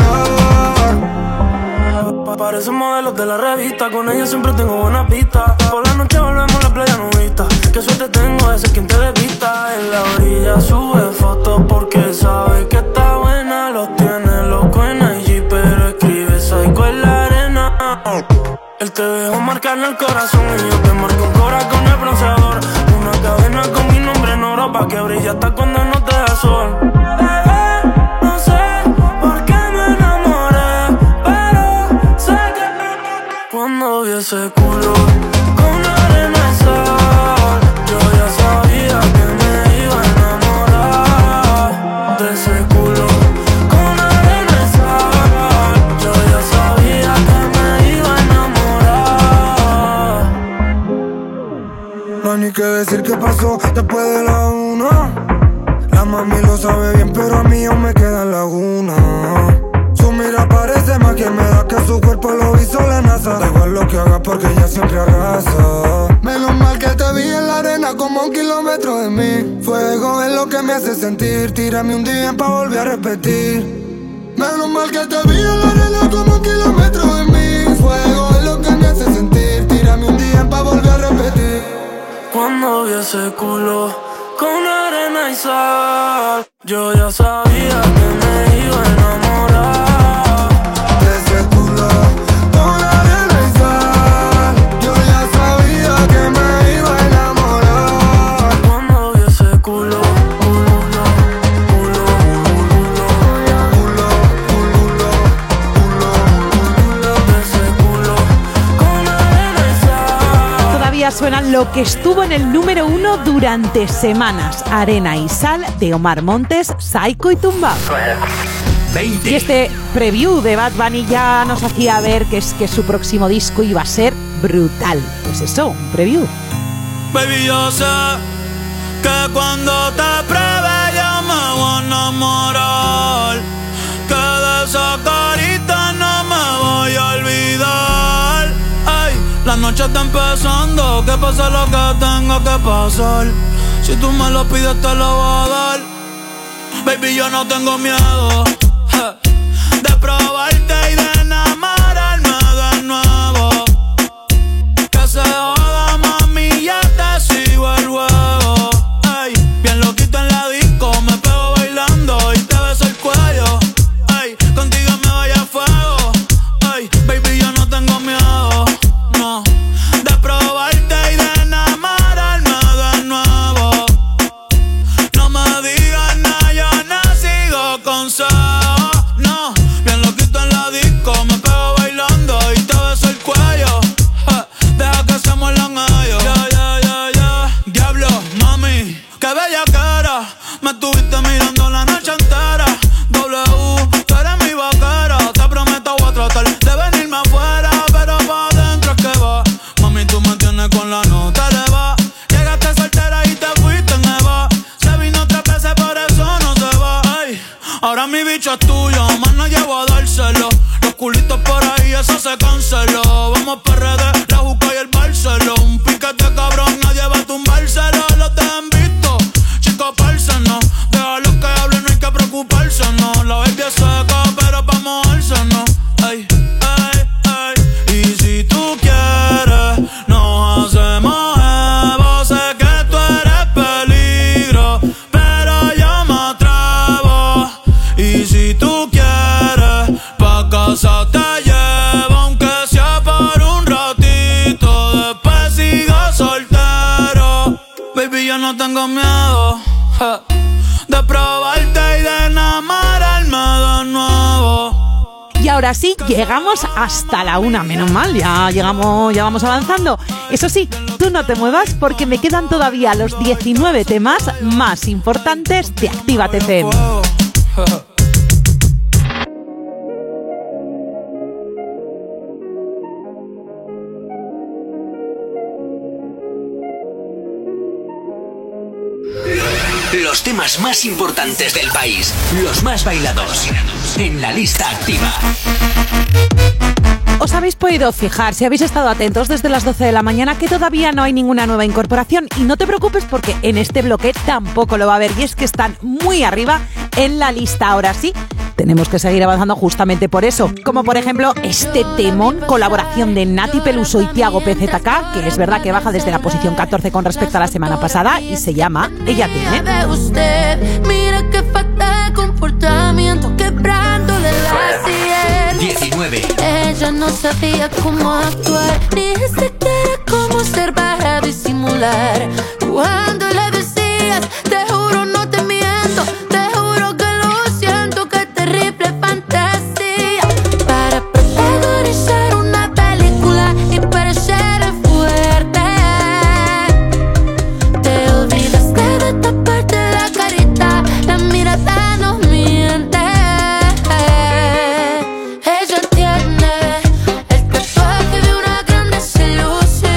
enamorar. Parecen modelos de la revista, con ella siempre tengo buena pista. Por la noche volvemos a la playa nudista. Qué suerte tengo de ser quien te desvista. En la orilla sube fotos porque sabe que está buena. Los tiene loco en I G, pero escribe psycho en la arena. Él te dejó marcar en el corazón y yo te marco un cora con el bronceador. Una cadena con mi nombre en oro pa' que brille hasta cuando no te da sol. Bebé, no sé por qué me enamoré, pero sé que cuando vi ese culo con arena y sal, yo ya sabía que me iba a enamorar de ese culo con arena y sal. Yo ya sabía que me iba a enamorar. No hay ni que decir qué pasó después de la una. La mami lo sabe bien, pero a mí aún me queda laguna. Su mira parece más que me da que su cuerpo lo hizo la NASA. Da igual lo que haga porque ella siempre arrasa. Menos mal que te vi en la arena como a un kilómetro de mí. Fuego es lo que me hace sentir. Tírame un día pa' volver a repetir. Menos mal que te vi en la arena como a un kilómetro de mí. Fuego es lo que me hace sentir. Tírame un día pa' volver a repetir. Cuando vi ese culo con arena y sal, yo ya sabía que me iba a enamorar de ese culo con arena y sal. Yo ya sabía que me iba a enamorar. Cuando vi ese culo, culo, culo, culo, culo, culo, culo, de ese culo con arena y sal. Todavía suenan con lo que estuvo en el número uno durante semanas. Arena y Sal, de Omar Montes, Psycho y Tumbao. veinte. Y este preview de Bad Bunny ya nos hacía ver que, es, que su próximo disco iba a ser brutal. Pues eso, un preview. Baby, yo sé que cuando te pruebe yo me voy a enamorar, que de esa carita no me voy a olvidar. Ay, la noche está empezando, que pase lo que tenga que pasar. Si tú me lo pides te lo voy a dar. Baby, yo no tengo miedo de probarte y de enamorarme de nuevo. Que se joda, mami, ya te sigo el juego. Ay, bien loquito en la disco, me pego bailando y te beso el cuello. Ay, contigo me voy a fuego. Ay, baby, yo no tengo miedo, no, de probarte y de enamorarme de nuevo. No me digas nada, yo no sigo consejos. No, bien loquito en la disco, me pego bailando y te beso el cuello. Ja, deja que se muerdan ellos. Ya, ya, ya, ya. Diablo, mami, qué bella cara. Me estuviste mirando la noche entera. W, tú eres mi vaquera. Te prometo voy a tratar de venirme afuera, pero pa' adentro es que va. Mami, tú me tienes con la nota eleva. Llegaste soltera y te fuiste en Eva. Se vino tres veces, por eso no se va. Ay, ahora mi bicho es tuyo, más no llevo a dárselo. Los culitos por ahí, eso se canceló. Vamos P R D, la Juca y el Barceló. Un piquete cabrón, nadie va a tumbárselo. Los te han visto, chicos, parce, no. Déjalos que hablen, no hay que preocuparse, no. La baby es seca, pero pa' mojarse, no. Ay, ay, ay. Y si tú quieres, nos hacemos Evo. Sé que tú eres peligro, pero yo me atrevo. Y si tú quieres, pa' casa te llevo, aunque sea por un ratito. Después sigo soltero. Baby, yo no tengo miedo ja, de probarte y de enamorarme de nuevo. Y ahora sí, llegamos hasta la una, menos mal, ya llegamos, ya vamos avanzando. Eso sí, tú no te muevas porque me quedan todavía los diecinueve temas más importantes de Actívate F M. Los temas más importantes del país, los más bailados, en la lista activa. Os habéis podido fijar, si habéis estado atentos desde las doce de la mañana, que todavía no hay ninguna nueva incorporación. Y no te preocupes porque en este bloque tampoco lo va a haber. Y es que están muy arriba en la lista. Ahora sí, tenemos que seguir avanzando justamente por eso. Como por ejemplo este temón, colaboración de Nati Peluso y Tiago P Z K, que es verdad que baja desde la posición catorce con respecto a la semana pasada y se llama Ella Tiene. De usted, mira qué falta de comportamiento, quebrándole la sien. diecinueve. Ella no sabía cómo actuar, ni siquiera cómo ser para disimular. Cuando le decías, te juro no te miento, te juro que lo siento, qué terrible fantasía. Para protagonizar una película y parecer fuerte, te olvidaste de taparte la carita, la mirada no miente. Ella tiene el tatuaje de una gran desilusión.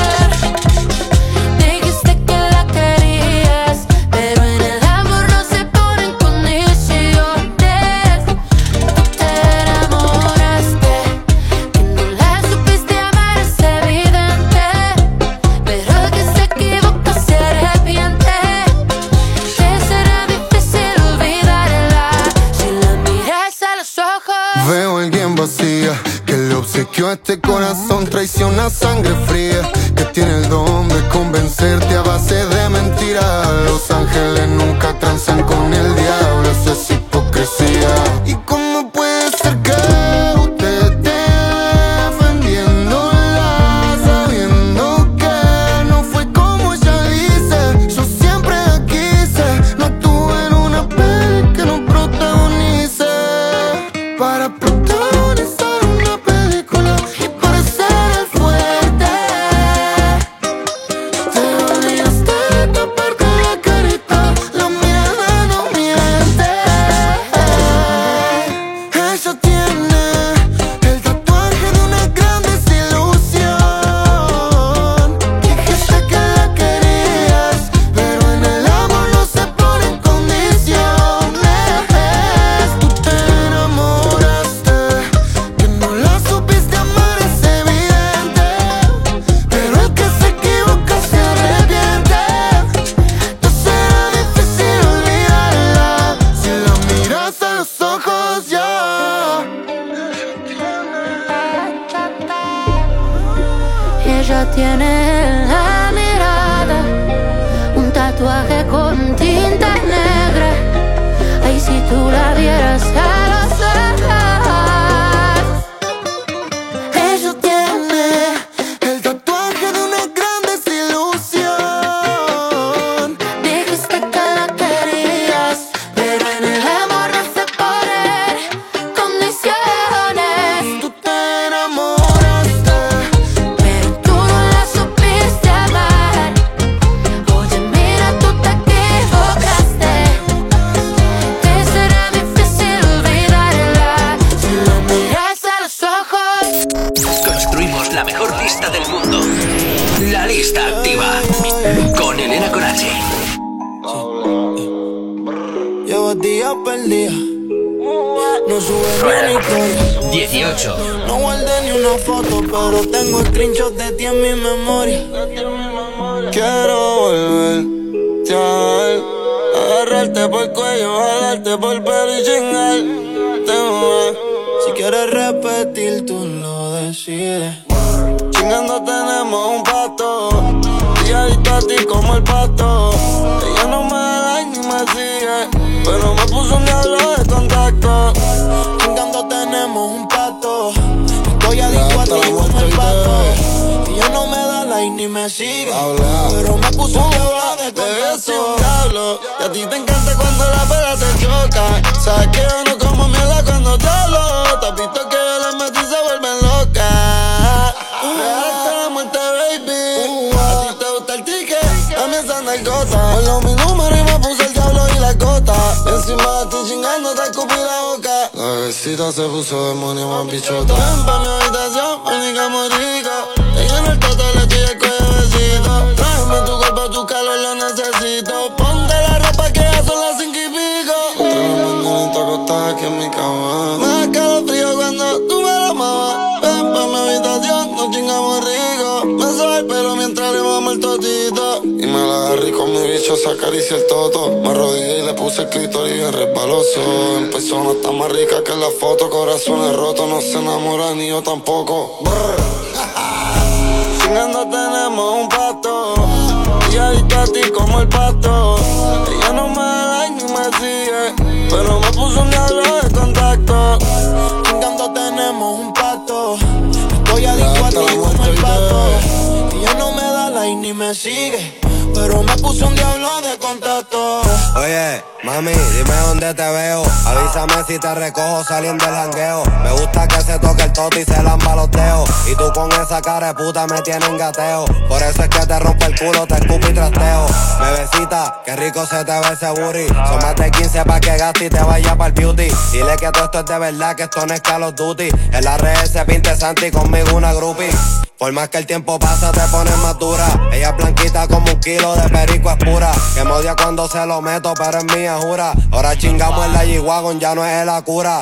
Dijiste que la querías, pero en el amor no se ponen condiciones. Tú te enamoraste, que no la supiste amar es evidente, pero que se equivoca se arrepiente. Te será difícil olvidarla si la miras a los ojos. Veo a alguien vacía que le obsequió a este corazón traición a sangre fría, que tiene el don de convencerte a base de mentiras. Los ángeles nunca transan con el diablo, eso es hipocresía. ¿Y cómo puede ser que usted esté defendiéndola sabiendo que no fue como ella dice? Yo siempre la quise, no estuve en una peli que no protagonice. Para protagonizar una película y parecer el fuerte, tiene en la mirada un tatuaje con tinta negra. Ay, si tú la vieras a los ojos. Ella tiene el tatuaje de una gran desilusión. Dijiste que la querías, pero en el amor no se ponen condiciones. Tú te enamoraste, pero tú no la supiste amar. Oye, mira, tú te equivocaste. Te será difícil olvidarla si lo miras a los ojos. Construimos la mejor lista del mundo. La lista activa. Con Elena Conache. llevo días perdidos. No sube ni una historia. dieciocho. No guardé ni una foto, pero tengo screenshots de ti en mi memoria. Quiero volverte a ver, agarrarte por el cuello, jalarte por el pelo y chingarte más. Si quieres repetir, tú lo decides. Chingando tenemos un pacto, y adicto a ti como el pato. Ella no me da like ni me sigue, pero me puso un diablo de contacto. Chingando tenemos un pacto, estoy adicto a ti como el pato. Ella no me da like ni me sigue, pero me puso un diablo de contacto. Y a ti te encanta cuando la pera te choca. Sabes que yo no como mierda cuando te hablo. Te has visto que yo la metí y se vuelven locas. Hasta la muerte, baby. A ti te gusta el ticket, a mí esa narcota. Ponlo mi número y me puse el diablo y la cota. Encima de ti chingando te escupí la boca. La besita se puso demonio más bichota. Ven pa' mi habitación, manicamos rico. Ella en el toto le estoy el cuello besito. Tráeme tu cuerpo, tu calor lo necesito. Ponte la ropa que ya son las cinco y pico. Otra vez mañanita acostada aquí en mi cama. Me da calofrío cuando tú me la amabas. Ven pa' mi habitación, nos chingamos rico. Me soba el pelo mientras le mamo el totito. Y me la agarré con mi bicho, se acaricia el toto. Me arrodillé y le puse el clítoris bien resbaloso. En persona está más rica que en la foto. Corazones rotos, no se enamora ni yo tampoco. Chingando tenemos un pacto, y adicto a ti como el pato. Ella no me da like ni me sigue, pero me puso un diablo de contacto. Chingando tenemos un pacto, estoy adicto a ti como el pato. Ella no me da like ni me sigue, pero me puso un diablo de contacto. Oye, mami, dime dónde te veo. Avísame si te recojo saliendo del jangueo. Me gusta que se toque el toto y se lamba los dedos. Y tú con esa cara de puta me tienes en gateo. Por eso es que te rompo el culo, te escupo y trasteo. Bebecita, qué rico se te ve ese booty. Son más de quince pa' que gaste y te vaya pa'l beauty. Dile que todo esto es de verdad, que esto no es Call of Duty. En las redes se pinte Santi, conmigo una groupie. Por más que el tiempo pasa te pones más dura. Ella es blanquita como un kilo de perico es pura. Que me odia cuando se lo meto pero es mía jura. Ahora chingamos en la G-Wagon, ya no es la cura.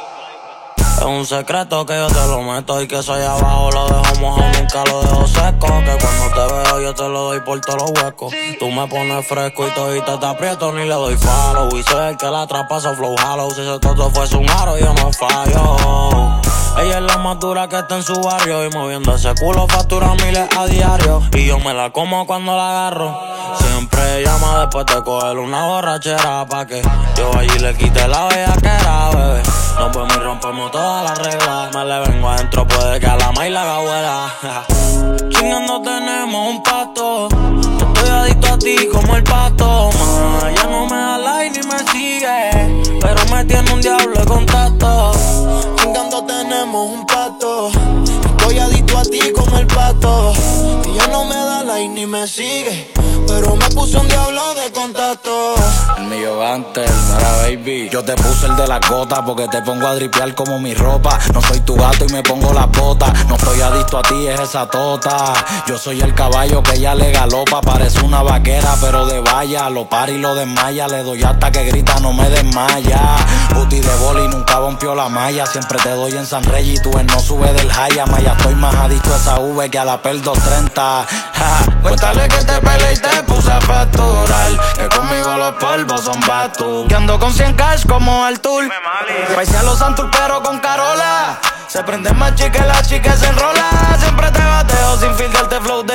Es un secreto que yo te lo meto y que soy abajo lo dejo mojado, nunca lo dejo seco. Que cuando te veo yo te lo doy por todos los huecos. Tú me pones fresco y todita te aprieto, ni le doy follow. Y soy el que la atrapa, so flow hollow. Si ese toto fuese un aro yo no fallo. Ella es la más dura que está en su barrio y moviendo ese culo factura miles a diario. Y yo me la como cuando la agarro. Siempre llama después de coger una borrachera pa' que yo allí le quite la bellaquera, bebé. Nos vemos y rompemos todas las reglas. Me le vengo adentro, puede que a la maíz la haga abuela. Chingando tenemos un pacto, estoy adicto a ti como el pato. Ma, ya no me da like ni me sigue, pero me tiene un diablo de contacto. Chingando tenemos un pacto, estoy adicto a ti como el pato. Ella no me da like ni me sigue, pero me puso un diablo de contacto. El mío antes, mira baby, yo te puse el de la gota porque te pongo a dripear como mi ropa. No soy tu gato y me pongo las botas. No estoy adicto a ti, es esa tota. Yo soy el caballo que ella le galopa. Parece una vaquera pero de valla. Lo para y lo desmaya. Le doy hasta que grita, no me desmaya. Booty de boli, nunca rompió la malla. Siempre te doy en San Rey y tú en no sube del Hayama. Ya estoy más adicto a esa V que a la Pel doscientos treinta. Ja, cuéntale que te peleé y te puse a facturar. Que conmigo los polvos son batu. Que ando con cien cash como Artur. Paisea los Santur pero con Carola. Se prende más chica, la chica se enrola. Siempre te bateo sin filtrarte flow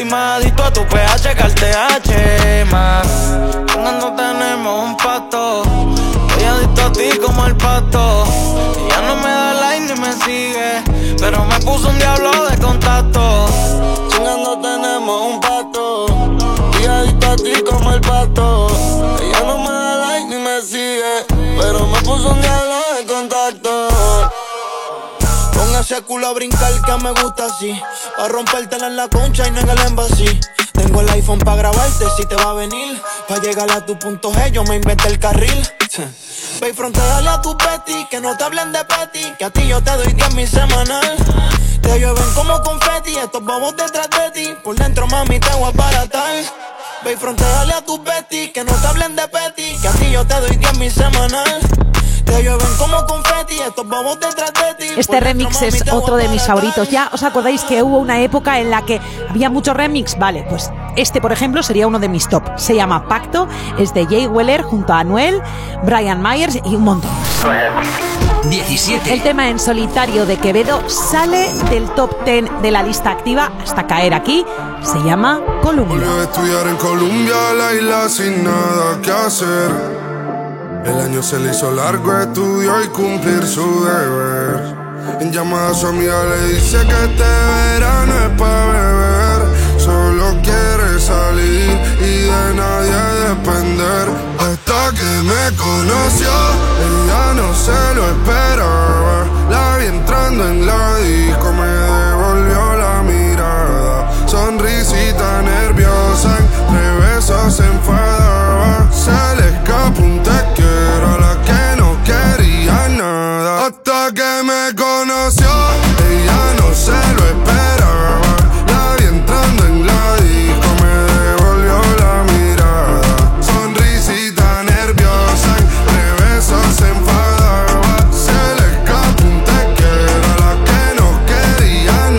más adicto a tu pH que al T H, más. Cuando no tenemos un pacto, estoy adicto a ti como el pato. Ella no me da like ni me sigue, pero me puso un diablo de contacto. Chingando tenemos un pacto, estoy adicto a ti como el pato. Ella no me da like ni me sigue, pero me puso un diablo de contacto. Ponga ese culo a brincar que me gusta así, a rompértela en la concha y no en el embassy. Tengo el iPhone pa' grabarte si te va a venir. Pa' llegar a tu punto G yo me inventé el carril. Ve y fronteale a tu Betty, que no te hablen de petty, que a ti yo te doy diez mil semanal. Te llueven como confeti, estos bobos detrás de ti. Por dentro mami te voy a abaratar. Ve y fronteale a tu Betty, que no te hablen de petty, que a ti yo te doy diez mil semanal. Te llueven como confeti, estos bobos detrás de ti. Este remix es otro de mis favoritos. ¿Ya os acordáis que hubo una época en la que había mucho remix? Vale, pues este, por ejemplo, sería uno de mis top. Se llama Pacto, es de Jay Weller junto a Anuel, Brian Myers y un montón más. diecisiete. El tema en solitario de Quevedo sale del top diez de la lista activa hasta caer aquí. Se llama Columbia. Volvió a estudiar en Columbia, la isla sin nada que hacer. El año se le hizo largo, estudió y cumplir su deber. En llamada a su amiga le dice que este verano es pa' beber. Solo quiere salir y de nadie depender. Hasta que me conoció, ella no se lo esperaba. La vi entrando en la disco, me devolvió la mirada. Sonrisita nerviosa, entre besos se enfadaba. Se le escapó un te quiero a la que no quería nada. Hasta que me conoció, ella no se lo esperaba. La vi entrando en la disco, me devolvió la mirada. Sonrisita nerviosa, entre besos se enfadaba. Se le escapó un te quiero a la que no quería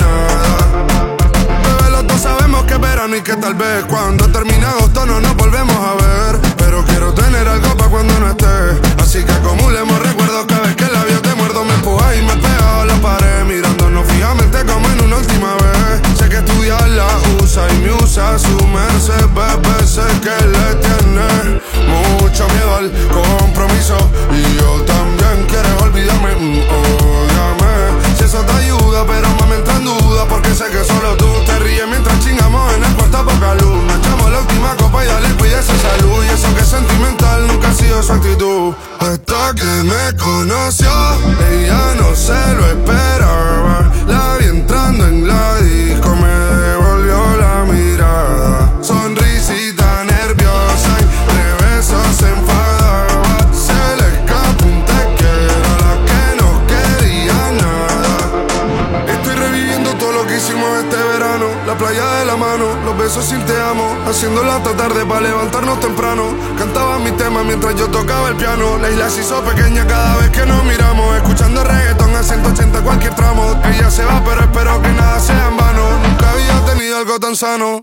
nada. Bebé, los dos sabemos que es verano y que tal vez cuando termine agosto no nos volvemos a ver. Pero quiero tener algo pa' cuando no esté. Así que acumulemos recuerdos, cada vez que el labio te muerdo me empuja y me pega a la pared, mirándonos fijamente como en una última vez. Sé que estudiar la usa y me usa su merced, bebé, sé que le tiene mucho miedo al compromiso. Y yo también, quieres olvidarme, mm, ódiame. Si eso te ayuda, pero mami entra en duda, porque sé que solo tú te ríes mientras chingamos en el cuarto a poca luz. Nos echamos la última copa y dale, cuídese salud. Y eso que es sentimental nunca ha sido su actitud. Hasta que me conoció, ella no se lo esperaba. La vi entrando en la disco, me devolvió la mirada. Sonrisita nerviosa, entre besos se enfadaba. Se le escapó un te quiero a la que no quería nada. Estoy reviviendo todo lo que hicimos este verano. La playa de la mano, los besos sin te amo. Haciéndola hasta tarde para levantarnos temprano. Cantaba mi tema mientras yo tocaba el piano. La isla se hizo pequeña cada vez que nos miramos. Escuchando reggaetón a ciento ochenta cualquier tramo. Ella se va pero espero que nada sea en vano. Nunca había tenido algo tan sano.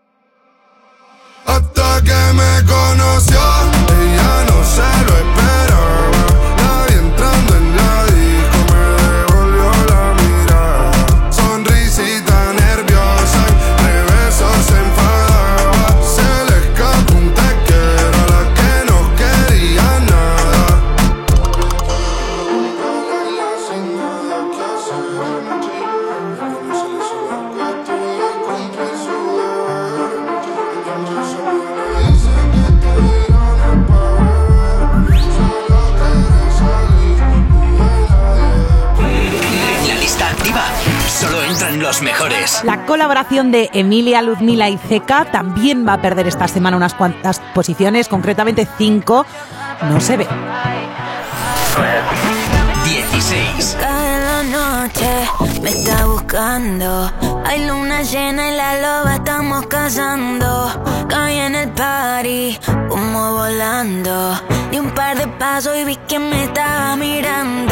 Hasta que me conoció, ella no se lo esperaba. La vi entrando en la disco, me devolvió la mirada. Sonrisita nerviosa, entre besos se enfadaba. Se le escapó un te quiero a la que no quería nada. La lista activa solo entran los mejores. La colaboración de Emilia, Ludmila y Zeka también va a perder esta semana unas cuantas posiciones, concretamente cinco. No se ve. dieciséis. Cae la noche, me está buscando. Hay luna llena y la loba estamos cazando. Caí en el party, humo volando. Di un par de pasos y vi que me estaba mirando.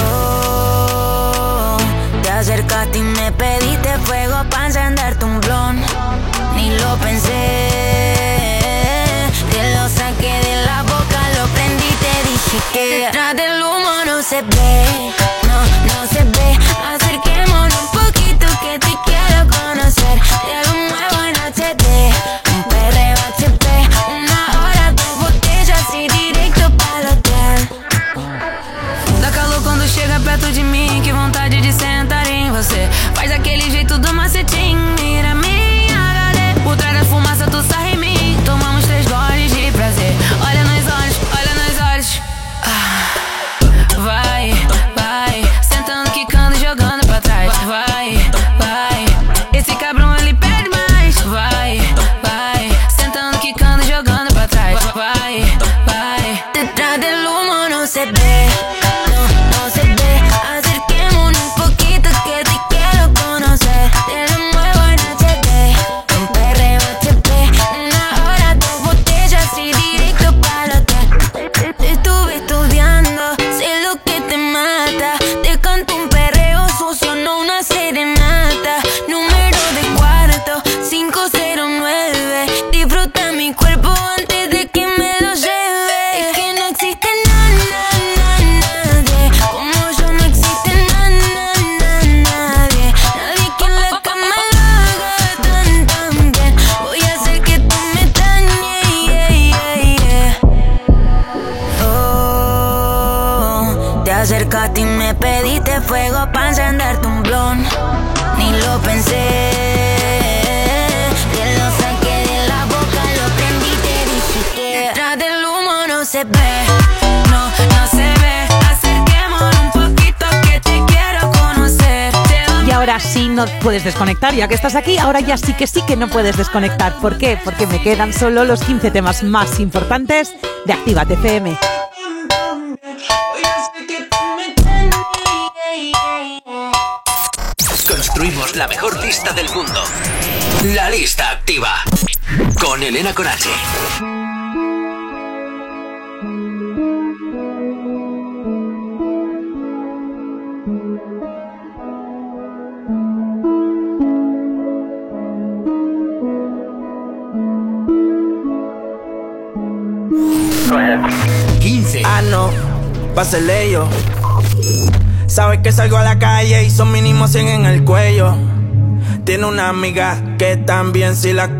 Oh, te acercaste y me pediste fuego pa' encenderte un blon. Ni lo pensé, te lo saqué de la boca, lo prendí y te dije que detrás del humo no se ve, no, no se ve. Acerquémonos un poquito que te quiero conocer. Te lo muevo en tocaste y me pediste fuego pa' encenderte un blon. Ni lo pensé, te lo saqué de la boca, lo prendí y te dije que detrás del humo no se ve, no, no se ve. Acerquémonos un poquito que te quiero conocer. Y ahora sí no puedes desconectar, ya que estás aquí, ahora ya sí que sí que no puedes desconectar. ¿Por qué? Porque me quedan solo los quince temas más importantes de Actívate F M. Construimos la mejor lista del mundo. La lista activa. Con Elena con H. quince. Ah, no, pásele yo. Sabes que salgo a la calle y son mínimo cien en el cuello. Tiene una amiga que también si la...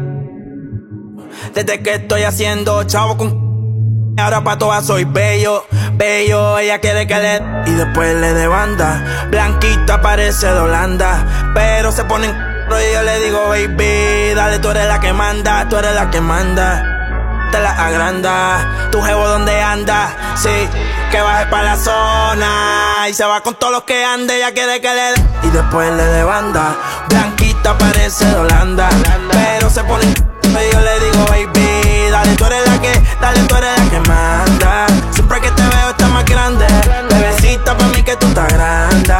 Desde que estoy haciendo chavo con... Ahora pa' todas soy bello, bello. Ella quiere que le... Y después le de banda. Blanquita parece de Holanda, pero se pone en... Y yo le digo, baby, dale, tú eres la que manda, tú eres la que manda. Te la agranda, tu jevo donde anda, sí, que baje pa' la zona y se va con todos los que ande, ella quiere que le dé. Y después le de banda, blanquita parece de Holanda, pero se pone y yo le digo, baby, dale, tú eres la que, dale, tú eres la que manda. Siempre que te veo estás más grande, bebecita pa' mí que tú estás grande.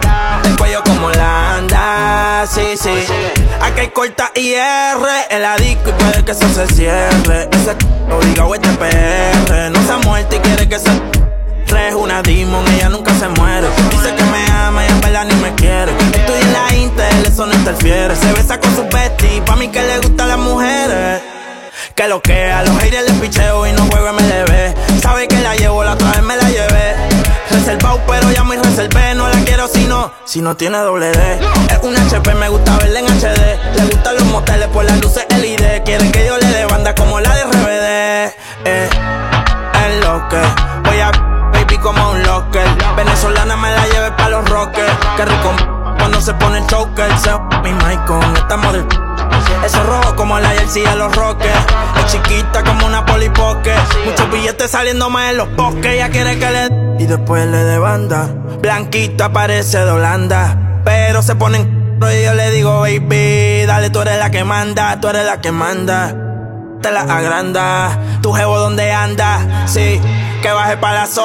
El cuello como Holanda, sí, sí. Aquí hay corta I R, el disco y puede que eso se cierre. Ese obligado este P R, no se ha muerto y quiere que se re. Es una demon, ella nunca se muere. Dice que me ama y en verdad ni me quiere. Estoy en la Intel, eso no interfiere. Se besa con sus besties, pa' mí que le gustan las mujeres. Que lo que a los haters les picheo y no juego M L B. Sabe que la llevo, la otra vez me la llevé. Reservado pero ya me reservé. No la quiero si no, si no tiene doble D. Es un H P, me gusta verla en H D. Le gustan los moteles por las luces L E D. Quieren que yo le dé banda como la de R B D. Eh, es lo que voy a baby como un locker. Venezolana me la lleve pa' los rockers. Qué rico cuando se pone el choker. Se mi mic con esta model. Eso rojo como la jersey a los rockers. Es chiquita como una polipoque. Muchos billetes saliendo más en los bosques. Ella quiere que le... Y después le de banda. Blanquita parece de Holanda, pero se ponen... Y yo le digo, baby, dale, tú eres la que manda. Tú eres la que manda. Te la agranda. Tu jevo donde anda, sí, que baje pa' la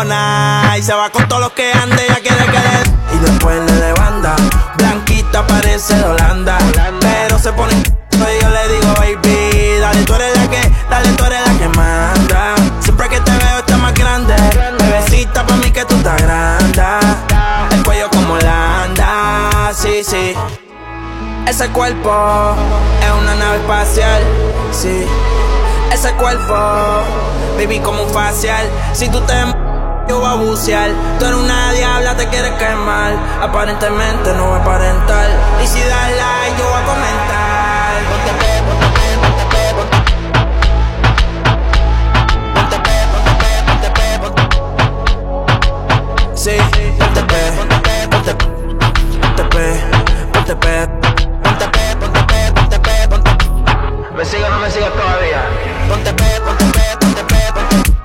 zona y se va con todos los que ande. Ella quiere que le... Y después le de banda. Blanquita parece de Holanda, pero se pone... Y yo le digo, baby, dale, tú eres la que, dale, tú eres la que manda. Siempre que te veo estás más grande, bebecita pa' mí que tú estás grande. El cuello como Holanda, sí, sí. Ese cuerpo es una nave espacial, sí. Ese cuerpo, baby, como un facial. Si tú te... yo voy a bucear. Tú eres una diabla, te quieres quemar. Aparentemente no va a aparentar. Y si das like, yo voy a comentar. Ponte pe, ponte pe, ponte pe, ponte pe, ponte pe, ponte pe, ponte pe. Sí, ponte pe, ponte pe, ponte pe, ponte pe, ponte pe, ponte pe, ponte pe, ponte pe, ponte pe. ¿Me sigo o no me sigo todavía? Ponte pe, ponte pe, ponte pe, ponte pe.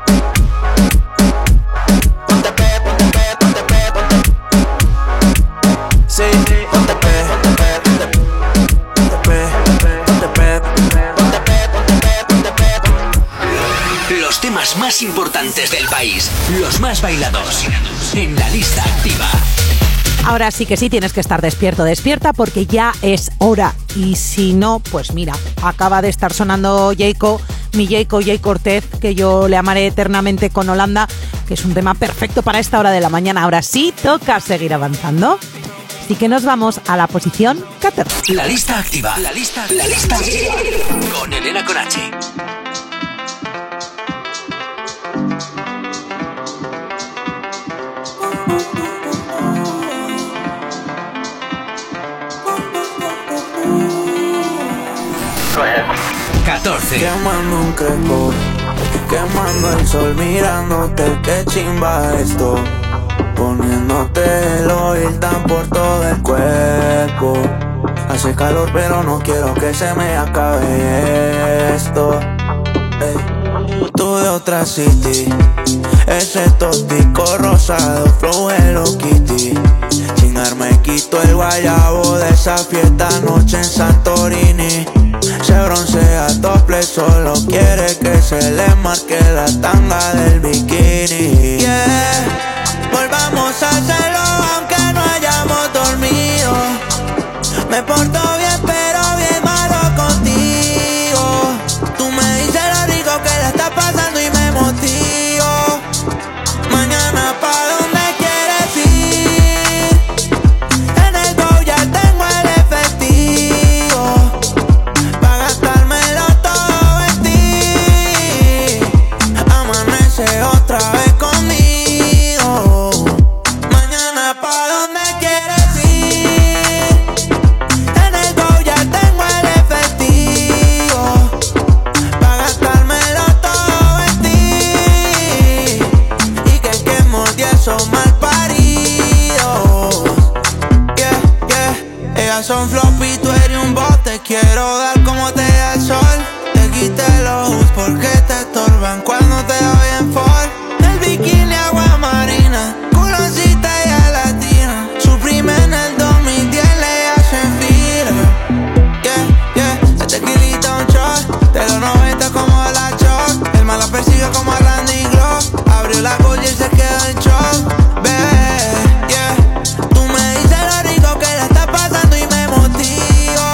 Los temas más importantes del país, los más bailados, en la lista activa. Ahora sí que sí tienes que estar despierto, despierta, porque ya es hora. Y si no, pues mira, acaba de estar sonando Jayco, mi Jayco, Jay Cortez, que yo le amaré eternamente con Holanda, que es un tema perfecto para esta hora de la mañana. Ahora sí, toca seguir avanzando. Así que nos vamos a la posición catorce. La lista activa. La lista, la lista activa. Con Elena con H. catorce. Quemando un crepo, quemando el sol, mirándote, qué chimba esto. poniéndote el oil tan por todo el cuerpo. Hace calor pero no quiero que se me acabe esto. Ey. Tú de otra city, ese tóxico rosado, flow Hello Kitty. Sin me quito el guayabo de esa fiesta anoche en Santorini. Se broncea tople, solo quiere que se le marque la tanga del bikini. Yeah, volvamos a hacerlo aunque no hayamos dormido. Me porto bien pero bien malo contigo. Tú me dices lo rico que la estás pasando y me motivo. Mañana pa' donde quieres ir. En el go ya tengo el efectivo pa' gastármelo todo en ti. Amanece otra vez conmigo. Mañana pa' donde quieres ir. En el go ya tengo el efectivo pa' gastármelo todo en ti. Y que el que mordió son mal paridos. Yeah, yeah. Ellas son floppy, tú eres un bote. Quiero dar como te da el sol. Te quité los hoods porque te estorban cuando te doy en fall. Del bikini agua marina, culoncita y a latina. Suprime en el dos mil diez le hacen fila. Yeah, yeah. Se tequilita un shot de los noventa como la shot. El mal la persigue como a Randy Glock. Abrió la goya y se quedó en shock. Bebé, yeah. Tú me dices lo rico que la estás pasando y me motivo.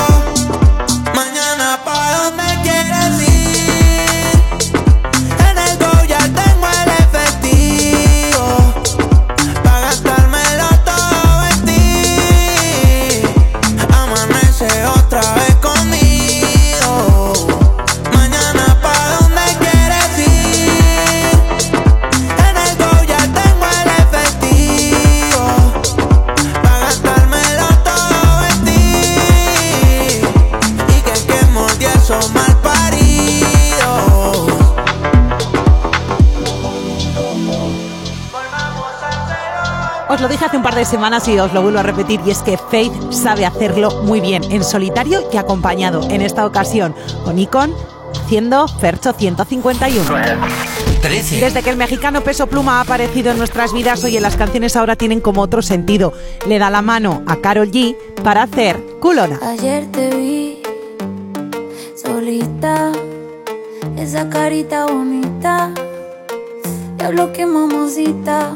Mañana pa' donde quieres ir. En el go ya tengo el efectivo pa' gastármelo todo en ti. Amanece otra vez conmigo. Mañana pa' donde quieres ir. En el go ya tengo el efectivo pa' gastármelo todo en ti. Y que el que mordió son mal paridos. Os lo dije hace un par de semanas y os lo vuelvo a repetir, y es que Faith sabe hacerlo muy bien, en solitario y acompañado, en esta ocasión con Icon, haciendo Fercho ciento cincuenta y uno. trece. Desde que el mexicano Peso Pluma ha aparecido en nuestras vidas, oye, las canciones ahora tienen como otro sentido. Le da la mano a Karol G para hacer Culona. Ayer te vi solita, esa carita bonita, diablo que mamacita.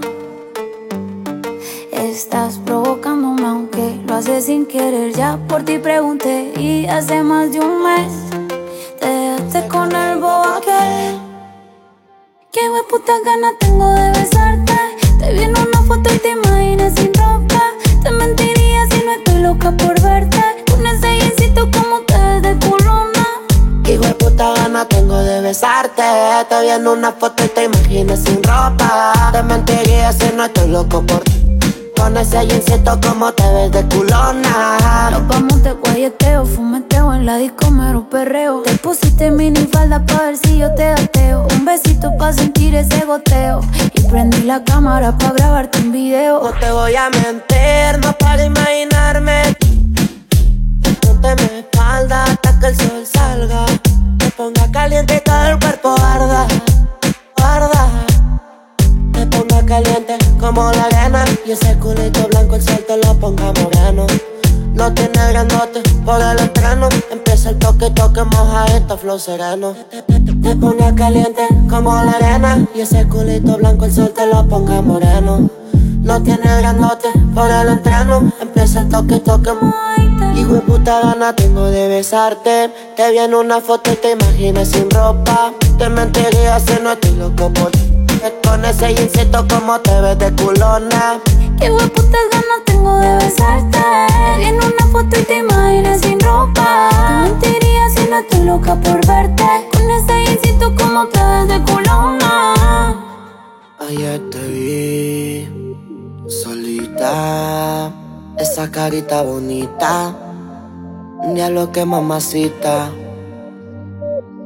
Estás provocándome aunque lo haces sin querer. Ya por ti pregunté y hace más de un mes te dejaste con el bobo aquel. Qué hueputa gana tengo de besarte. Te vi en una foto y te imaginas sin ropa. Te mentiría si no estoy loca por verte. Con ese jeansito como te ves de culona. Qué hueputa gana tengo de besarte. Te vi en una foto y te imaginas sin ropa. Te mentiría si no estoy loco por ti. Con ese jeansito como te ves de culona. Nos vamos de guayeteo, fumeteo en la disco mero perreo. Te pusiste mini falda pa' ver si yo te gateo. Un besito pa' sentir ese goteo. Y prendí la cámara pa' grabarte un video. No te voy a mentir, no para imaginarme. Ponte mi espalda hasta que el sol salga. Me ponga caliente y todo el cuerpo arda, arda. Me ponga caliente como la arena. Y ese culito blanco el sol te lo ponga moreno. No tiene grandote por el entreno. Empieza el toque, toque, moja esto, flow sereno. Te ponga caliente como la arena. Y ese culito blanco el sol te lo ponga moreno. No tiene grandote por el entreno. Empieza el toque, toque, hijo de puta gana tengo de besarte. Te vi en una foto y te imaginas sin ropa. Te mentiría si no estoy loco por ti. Con ese jeansito como te ves de culona. Qué hueputas ganas tengo de besarte. Te vi en una foto y te imaginas sin ropa. Te mentiría si no estoy loca por verte. Con ese jeansito como te ves de culona. Ayer te vi solita, esa carita bonita, diablo que mamacita.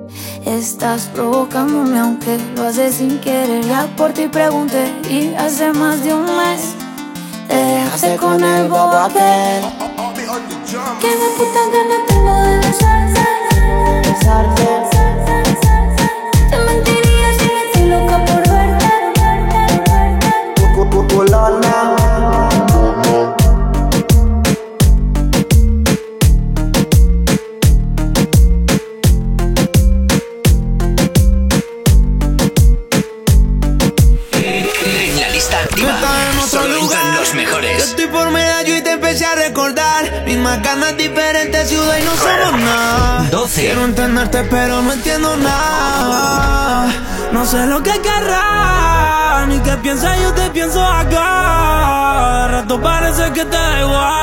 Estás provocándome aunque lo haces sin querer. Ya por ti pregunté y hace más de un mes te dejaste con el bobo aquel. Que me putas ganas tengo de besarte, besarte. Te mentiría si no estoy loca por verte. En la lista activa solo entran los mejores. Yo estoy por medallo y te empecé a recordar. Mismas ganas, diferentes ciudad y no somos nada. doce. Quiero entenderte pero no entiendo nada. No sé lo que querrás, ni qué piensas, yo te pienso acá. De rato parece que te da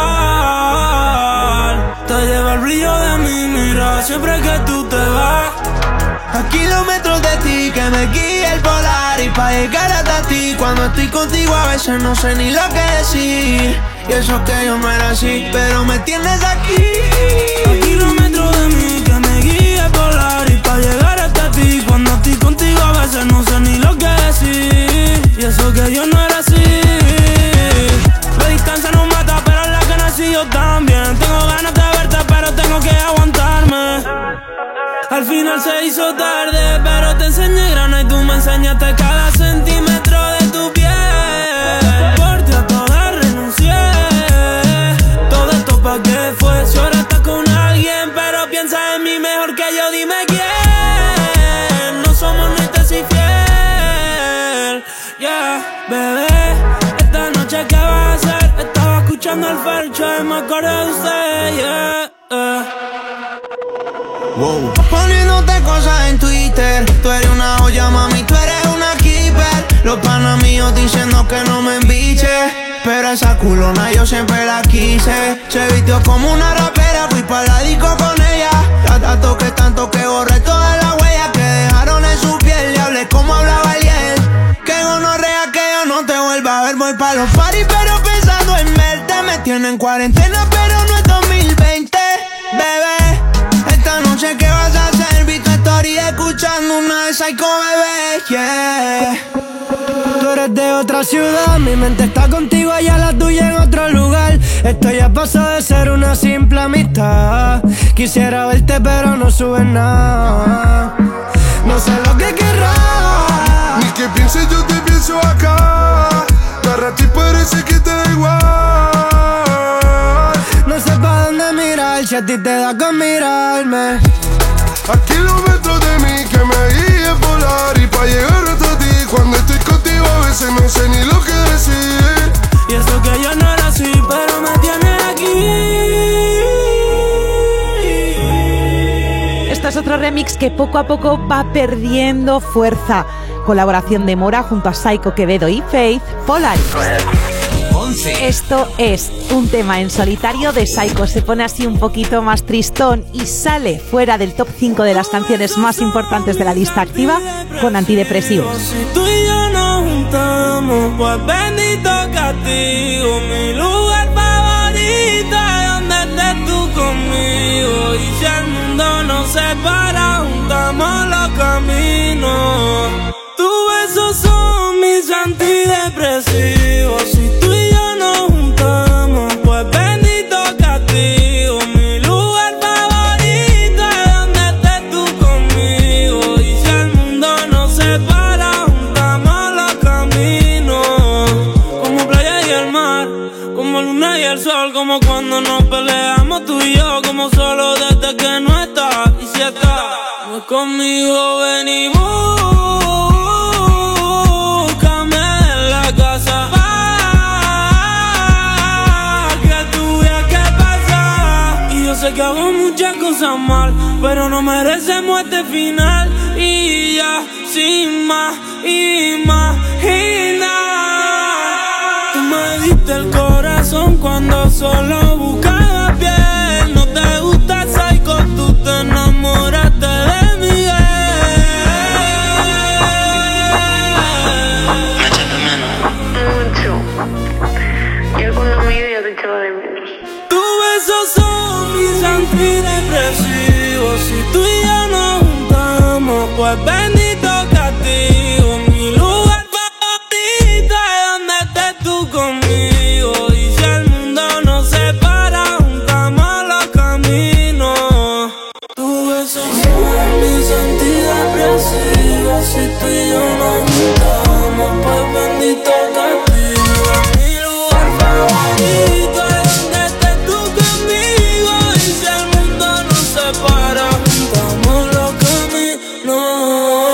igual. Te lleva el brillo de mi mirada siempre que tú te vas. A kilómetros de ti que me guía el polar. Y pa' llegar hasta ti cuando estoy contigo a veces no sé ni lo que decir. Y eso que yo no era así, pero me tienes aquí. A kilómetros de mí que me guía el polar. Y pa' llegar hasta ti cuando estoy contigo a veces no sé ni lo que decir. Y eso que yo no era así. La distancia no mata pero la que nací yo también. Tengo ganas de verte pero tengo que aguantarme. Al final se hizo tarde, pero te enseñé grana y tú me enseñaste cada centímetro de tu piel. Por ti a todas renuncié. Todo esto pa' qué fue. Si ahora estás con alguien, pero piensa en mí mejor que yo, dime quién. No somos ni te soy fiel. Yeah, bebé, esta noche qué vas a hacer. Estaba escuchando el Fercho y me acordé de usted, yeah, yeah. Wow. Poniéndote cosas en Twitter. Tú eres una joya, mami, tú eres una keeper. Los panas míos diciendo que no me embiche, pero esa culona yo siempre la quise. Se vistió como una rapera, fui pa' la disco con ella. La toqué tanto que borré todas las huellas que dejaron en su piel. Y hablé como hablaba ayer. Que gonorrea que yo no te vuelva a ver. Voy pa' los parties pero pensando en verte. Me tienen en cuarentena pero no es dos mil veinte. Bebé, esta noche ¿qué vas a hacer? Vi tu story escuchando una de Psycho, bebé, yeah. Tú eres de otra ciudad, mi mente está contigo, allá la tuya en otro lugar. Esto ya pasó de ser una simple amistad. Quisiera verte pero no subes nada. No sé lo que querrás, ni que pienses, yo te pienso acá. Para ti parece que te da igual. No sé pa' dónde mirar, si a ti te da con mirarme. A kilómetros de mí que me guíe volar. Y pa' llegar hasta ti cuando estoy contigo a veces no sé ni lo que decir. Y eso que yo no era así, pero me tienes aquí. Esto es otro remix que poco a poco va perdiendo fuerza. Colaboración de Mora junto a Psycho, Quevedo y Faith, Polaris. Esto es un tema en solitario de Psycho. Se pone así un poquito más tristón y sale fuera del top cinco de las canciones más importantes de la lista activa con Antidepresivos. Si tú y yo nos juntamos, pues bendito castigo. Mi lugar favorito es donde estés tú conmigo. Y si el mundo nos separa, juntamos los caminos. Tus besos son mis antidepresivos. Si tú y yo nos juntamos, pues bendito castigo. Mi lugar favorito es donde estés tú conmigo. Y si el mundo nos separa, juntamos los caminos. Como playa y el mar, como luna y el sol. Como cuando nos peleamos tú y yo. Como solo desde que no estás. Y si estás pues conmigo, ven y búscame en la casa. Yo sé que hago muchas cosas mal, pero no merecemos este final. Y ya, sin más imaginar. Tú me diste el corazón cuando solo buscaba piel. No te gusta Psycho, tú te enamoraste de Miguel. ¿Me echaste menos? Mucho. Yo cuando me iba te echaba de menos. Tus besos son mis antidepresivos. Si tú y yo nos juntamos, Pues bendito castigo, mi lugar favorito es donde estés tú conmigo. Y si el mundo nos separa, juntamos los caminos. Tu beso fue mi sentido expresivo. Si tú y yo nos juntamos, pues bendito castigo, mi lugar favorito es donde estés tú conmigo. Y si el mundo nos separa, juntamos los caminos.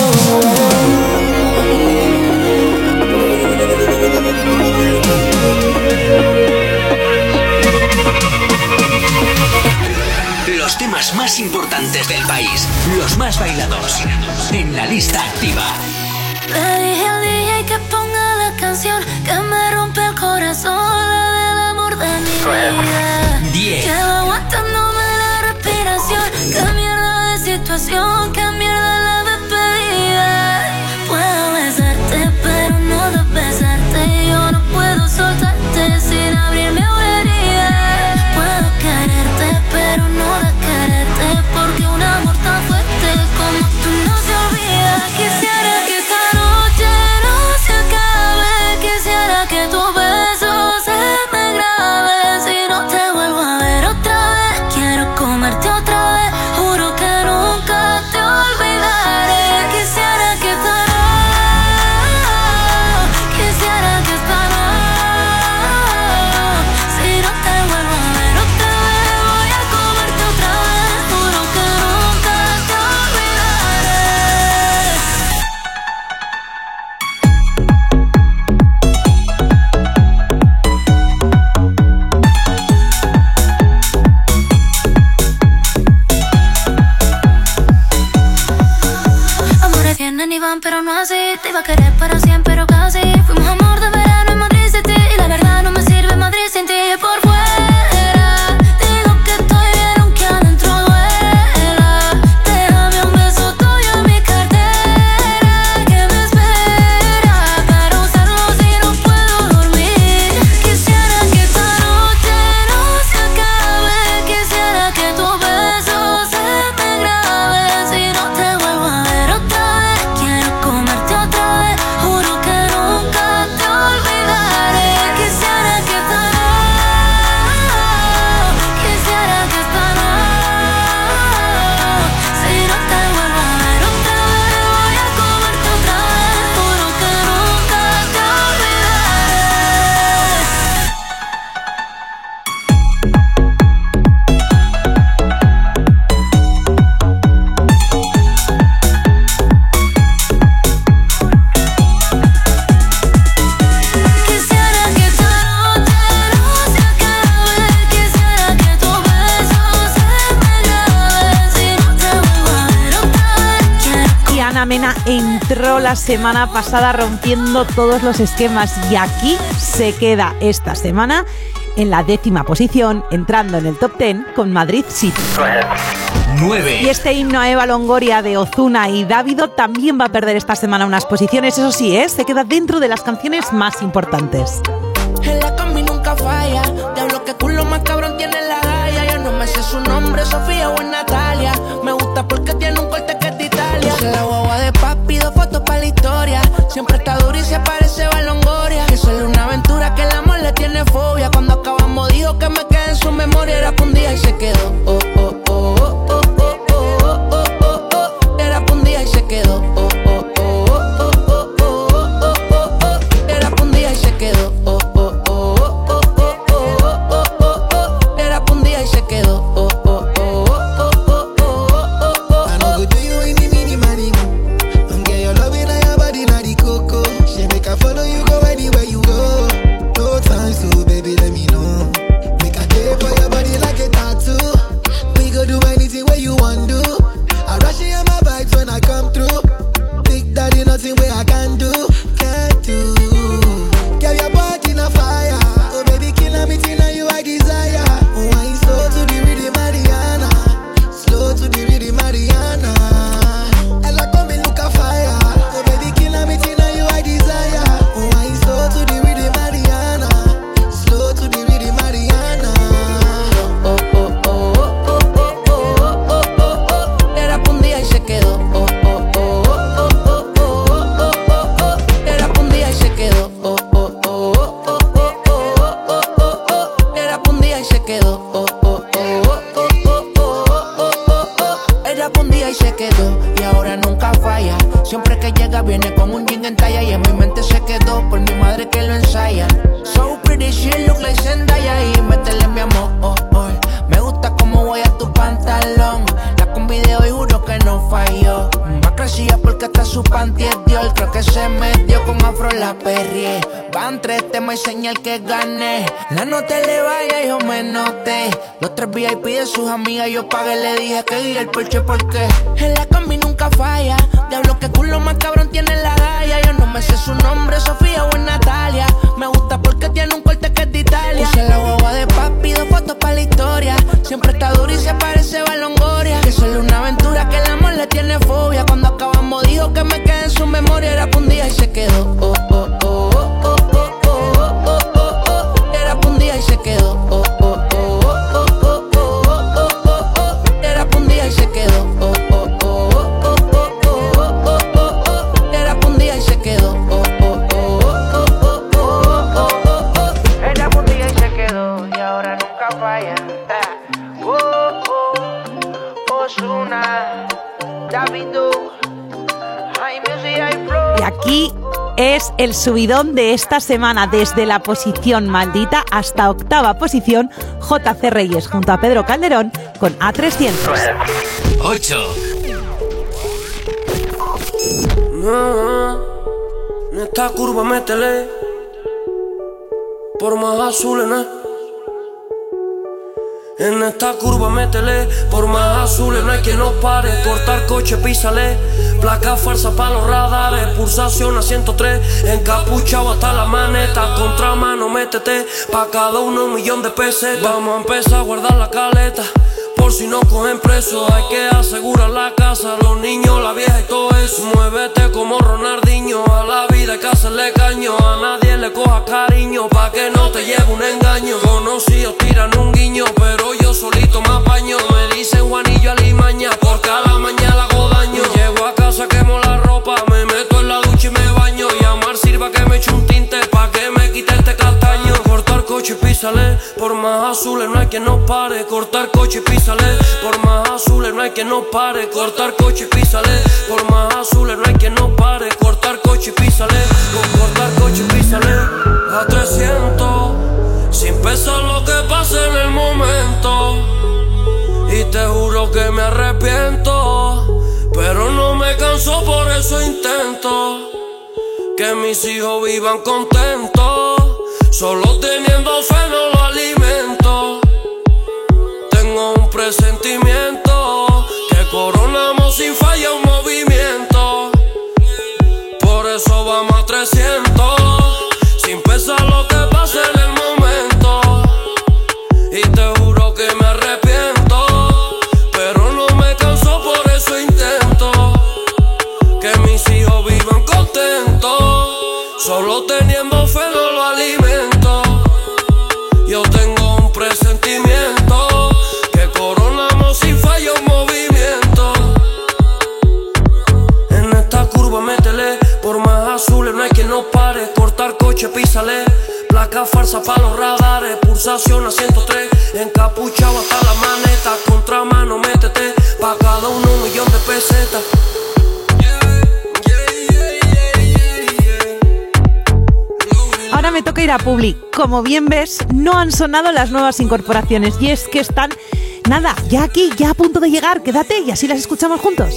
Los temas más importantes del país, los más bailados, en la lista activa. Le dije al D J que ponga la canción que me rompe el corazón, la del amor de mi vida. diez. Llevo aguantándome la respiración. Qué mierda de situación, qué mierda la despedida. Puedo besarte, pero no besarte. Yo no puedo soltarte sin abrirme una herida. Puedo quererte, pero no quererte, porque un amor tan fuerte como tú no se olvida. Quisiera que esta noche no se acabe. Quisiera que tu beso se me grabe. Si no te vuelvo a ver otra vez, quiero comerte otra vez. Juro que nunca te olvidaré. Quisiera que esta noche, quisiera que esta noche, si no te vuelvo a ver otra vez, voy a comerte otra vez. Juro que nunca te olvidaré. Amores vienen y van, pero no así. Te iba a querer para siempre, pero casi. Fuimos amor de verano en Madrid City, y la verdad no me sirve Madrid sin ti. Por fuera digo que estoy bien, aunque adentro duela. Déjame un beso tuyo en mi cartera, que me espera para usarlo si no puedo dormir. Quisiera que esta noche no se acabe. Quisiera que tu beso se me grabe. Si no te vuelvo a ver otra vez, quiero comerte otra vez. Juro que nunca te olvidaré. Quisiera que esta noche, quisiera que esta noche, si no te vuelvo a ver otra vez, voy a comerte otra vez. Juro que nunca te olvidaré. Quisiera que esta noche no se acabe. Quisiera que tu beso se me grabe. Si no te vuelvo a ver otra vez, quiero Y Ana Mena entró la semana pasada rompiendo todos los esquemas y aquí se queda esta semana en la décima posición, entrando en el top ten con Madrid City. nueve. Y este himno a Eva Longoria de Ozuna y Davido también va a perder esta semana unas posiciones, eso sí, ¿eh? Se queda dentro de las canciones más importantes. En la combi nunca falla. Diablo, que culo más cabrón tiene la galla. Yo no me sé su nombre, Sofía o es Natalia. Me gusta porque tiene un corte que es de Italia. Puse la guagua de papi, dos fotos para la historia. Siempre está duro y se parece a Longoria. Que solo una aventura, que el amor le tiene fobia. Cuando acabamos dijo que me quedé en su memoria. Era pa' un día y se quedó. Oh, oh, oh, oh, oh, oh, oh, oh, oh, oh. Era pa' un día y se quedó. Oh, oh, oh, oh, oh, oh, oh, oh, oh, oh. Era pa' un día y se quedó. Oh, oh, oh, oh, oh, oh, oh, oh, oh, oh. Era pa' un día y se quedó. Oh, oh, oh, oh, oh, oh, oh, oh, oh. I know good you ain't Siempre que llega viene con un jean en talla y en mi mente se quedó por mi madre que lo ensaya. So pretty, she look like Zendaya y métele mi amor. Oh, oh. Me gusta como voy a tu pantalón. La combi de hoy juro que no falló. Va crecida porque hasta su panty es Dior. Creo que se metió con Afro la perrié. Van tres temas y señal que gané. La nota le vaya, yo me noté. Los tres V I P de sus amigas yo pagué. Le dije que guía el Porsche porque en la combi nunca falla. Diablo que culo más cabrón tiene la galla. Yo no me sé su nombre, Sofía o es Natalia. Me gusta porque tiene un corte que es de Italia. Puse la guagua de papi, dos fotos para la historia. Siempre está duro y se parece a Longoria. Que solo una aventura que el amor le tiene fobia. Cuando acabamos dijo que me quedé en su memoria. Era pa' un día y se quedó. Oh, oh, oh, oh, oh, oh, oh, oh, oh, oh. Era pa' un día y se quedó. Oh, oh, oh, oh, oh, oh, oh, oh, oh. Era pa' un día y se quedó. Oh, oh, oh, oh, oh, oh, oh, oh, oh. Era pa' un día y se quedó. Oh, oh, oh, oh, oh, oh, oh, oh. Era pa' un día y se quedó y ahora nunca falla. Oh, oh, Ozuna, Davido, High Music, High Flow. Y aquí es el subidón de esta semana, desde la posición maldita hasta octava posición, J C Reyes junto a Pedro Calderón con A trescientos. ocho. No, en esta curva métele, por más azul en el. En esta curva métele, por más azules no hay quien nos pare. Cortar coche, písale, placa falsa pa' los radares. Pulsación a ciento tres, encapuchado hasta la maneta. Contramano, métete, pa' cada uno un millón de pesetas. Vamos a empezar a guardar la caleta, por si no cogen preso. Hay que asegurar la casa, los niños, la vieja y todo eso. Muévete como Ronaldinho, a la vida hay que hacerle caño. A nadie le coja cariño, pa' que no te lleve un engaño. Conocidos tiran un guiño, pero yo solito me apaño. Me dicen Juanillo Alimaña, porque a la mañana hago daño. Llego a casa, quemo la ropa, me meto en la ducha y me baño. Y a Mar sirva que me eche un tinte, pa' que me quite este castaño. Cortar coche y písale, por más azules no hay quien nos pare. Cortar coche y písale, por más azules no hay quien nos pare. Cortar coche y písale, por más azules no hay quien nos pare. Cortar coche y písale, con cortar coche y písale. A trescientos, sin pensar lo que pase en el momento. Y te juro que me arrepiento, pero no me canso, por eso intento que mis hijos vivan contentos. Solo teniendo fe no lo alimento. Tengo un presentimiento que coronamos sin falla un movimiento. Por eso vamos a trescientos, sin pensar lo que pase en el momento. Y te juro que me arrepiento, pero no me canso, por eso intento que mis hijos vivan contentos. Solo teniendo fe no lo alimento. Yo tengo un presentimiento que coronamos sin fallo un movimiento. En esta curva métele, por más azules no hay quien nos pare. Cortar coche, písale, placa falsa pa' los radares. Pulsación a ciento tres, encapuchado hasta la maneta. Contramano, métete, pa' cada uno un millón de pesetas. Ahora me toca ir a Publi. Como bien ves, no han sonado las nuevas incorporaciones y es que están, nada, ya aquí, ya a punto de llegar. Quédate y así las escuchamos juntos.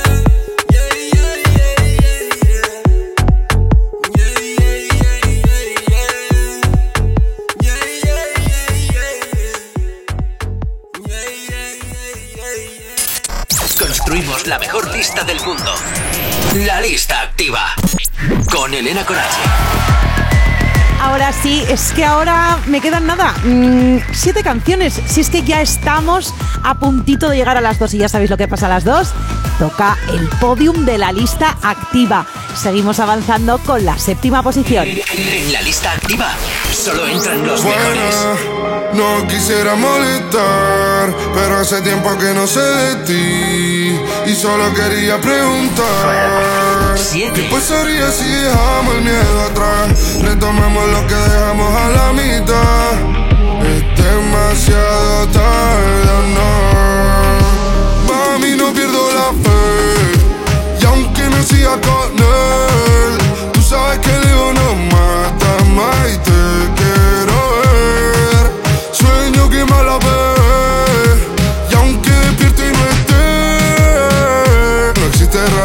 Construimos la mejor lista del mundo. La lista activa. Con Elena Corache. Ahora sí, es que ahora me quedan nada, mmm, siete canciones. Si es que ya estamos a puntito de llegar a las dos y ya sabéis lo que pasa a las dos. Toca el podium de la lista activa. Seguimos avanzando con la séptima posición. En la lista activa solo entran los bueno, mejores. No quisiera molestar, pero hace tiempo que no sé de ti y solo quería preguntar ¿qué pasaría si dejamos el miedo atrás? Retomamos lo que dejamos a la mitad. Es demasiado tarde, no. Mami, no pierdo la fe, y aunque me siga con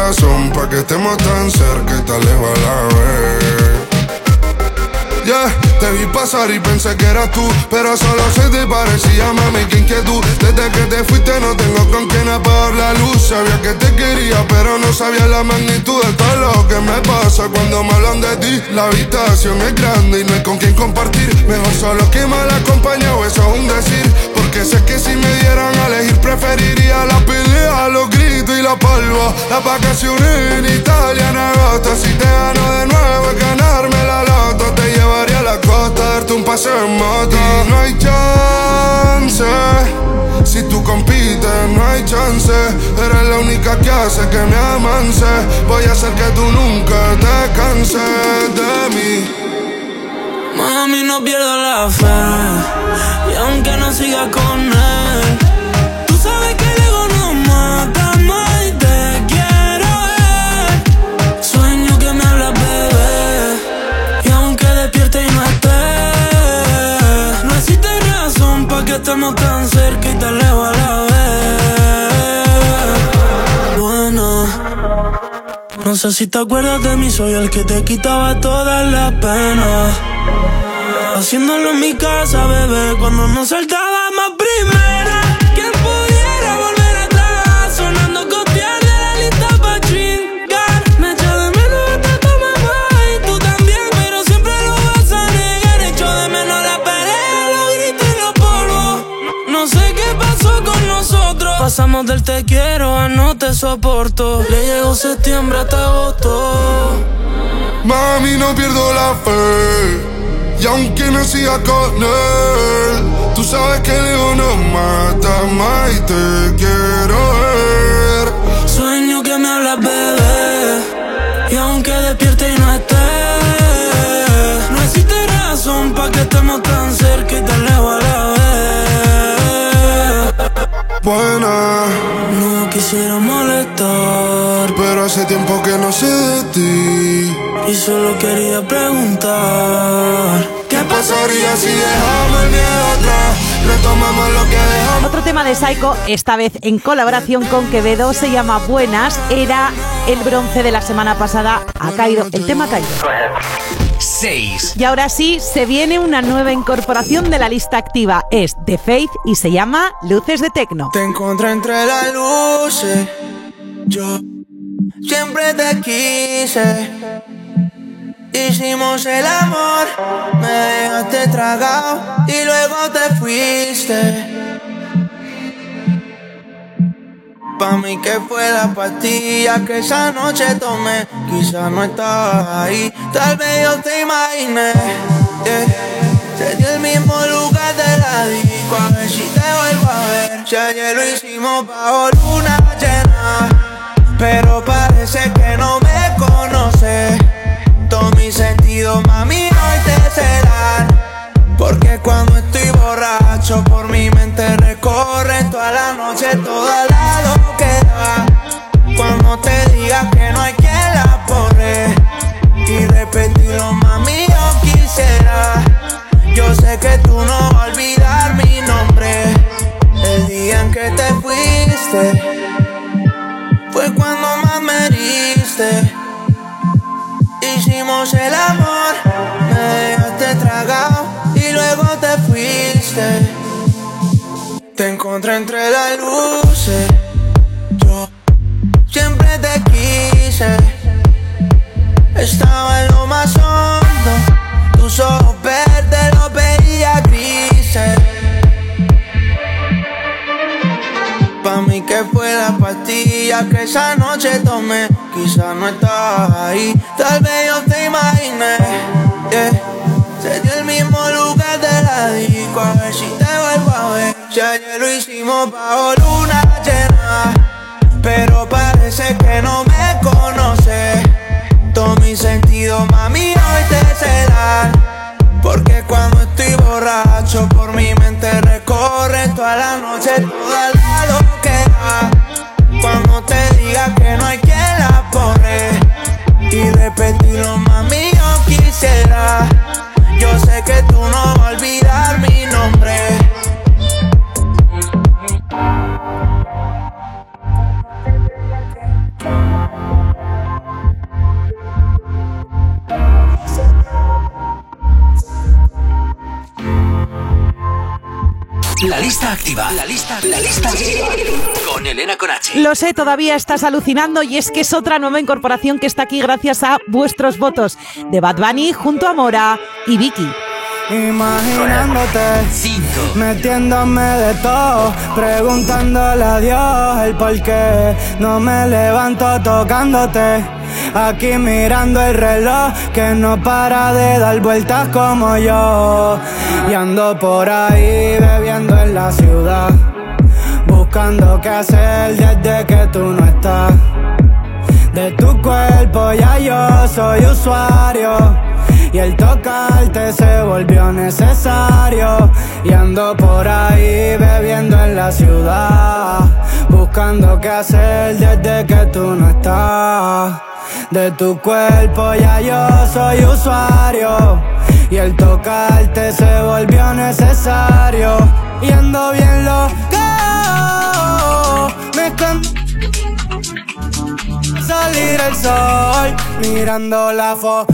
razón pa' que estemos tan cerca y tan lejos a la vez. Yeah, te vi pasar y pensé que eras tú, pero solo se te parecía, mami, qué inquietud. Desde que te fuiste no tengo con quién apagar la luz. Sabía que te quería, pero no sabía la magnitud de todo lo que me pasa cuando me hablan de ti. La habitación es grande y no hay con quién compartir. Mejor solo que mal acompañado, eso es un decir. Porque sé que si me dieran a elegir preferiría la pelea, los gritos y la polvo. Las vacaciones en Italia en agosto. Si te gano de nuevo es ganarme la loto. Te llevaría a la costa, darte un paseo en moto. Y no hay chance, si tú compites no hay chance. Eres la única que hace que me amance. Voy a hacer que tú nunca te canses de mí. Mami, no pierdo la fe, y aunque no siga con él, tú sabes que el ego no mata más y te quiero ver. Sueño que me hablas, bebé, y aunque despierte y no esté, no existe razón pa' que estemos tan cerca y tan lejos a la vez. Bueno, no sé si te acuerdas de mí, soy el que te quitaba todas las penas. Haciéndolo en mi casa, bebé, cuando nos saltábamos primera. ¿Quién pudiera volver atrás? Sonando copiar de la lista pa' chingar. Me echo de menos hasta tu mamá y tú también, pero siempre lo vas a negar. Echo de menos la pelea, los gritos y los polvos. No sé qué pasó con nosotros. Pasamos del te quiero a no te soporto. Le llegó septiembre hasta agosto. Mami, no pierdo la fe, y aunque no siga con él, tú sabes que el ego no mata más y te quiero ver. Sueño que me hablas, bebé, y aunque despierte y no esté, no existe razón pa' que estemos tan cerca y tan lejos a la vez. Buena, no quisiera molestar, pero hace tiempo que no sé de ti y solo quería preguntar, ¿qué pasaría si dejamos el miedo atrás? Retomamos lo que dejamos. Otro tema de Saiko, esta vez en colaboración con Quevedo, se llama Buenas. Era el bronce de la semana pasada. Ha caído, el tema ha caído. seis. Y ahora sí, se viene una nueva incorporación de la lista activa. Es The Faith y se llama Luces de Tecno. Te encontré entre las luces, yo siempre te quise. Hicimos el amor, me dejaste tragado y luego te fuiste. Pa' mí que fue la pastilla que esa noche tomé, quizás no estabas ahí, tal vez yo te imaginé, yeah. Sería el mismo lugar de la disco, a ver si te vuelvo a ver. Si ayer lo hicimos bajo luna llena, pero parece que no me conoces. Todo mi sentido, mami, hoy te serán, porque cuando estoy borracho por mi mente recorren toda la noche, toda la loquera. Cuando te diga que no hay quien la borre y repetirlo, mami, yo quisiera. Yo sé que tú no vas a olvidar mi nombre. El día en que te fuiste fue cuando más me heriste. Hicimos el amor, me dejaste tragado y luego te fuiste. Te encontré entre las luces, yo siempre te quise. Estaba en lo más hondo, tus ojos verdes los veía grises. Pa' mí que fue la pastilla que esa noche tomé, quizás no estabas ahí, tal vez yo te imaginé, yeah. Sería el mismo lugar de la disco, a ver si te vuelvo a ver. Si ayer lo hicimos bajo luna llena, pero parece que no me conoces. Todo mi sentido, mami, hoy te serán, porque cuando estoy borracho por mi mente recorre toda la noche, toda la loquera. Cuando te diga que no hay quien la borre y repetirlo, mami, yo quisiera. Yo sé que tú no vas a olvidar mi nombre. La lista activa. La lista, la lista activa. Con Elena con H. Lo sé, todavía estás alucinando y es que es otra nueva incorporación que está aquí gracias a vuestros votos de Bad Bunny junto a Mora y Vicky. Imaginándote, metiéndome de todo, preguntándole a Dios el por qué no me levanto tocándote. Aquí mirando el reloj que no para de dar vueltas como yo. Y ando por ahí bebiendo en la ciudad, buscando qué hacer desde que tú no estás. De tu cuerpo ya yo soy usuario y el tocarte se volvió necesario. Y ando por ahí bebiendo en la ciudad, buscando qué hacer desde que tú no estás. De tu cuerpo ya yo soy usuario y el tocarte se volvió necesario. Y ando bien loco, me encanta salir el sol, mirando la foto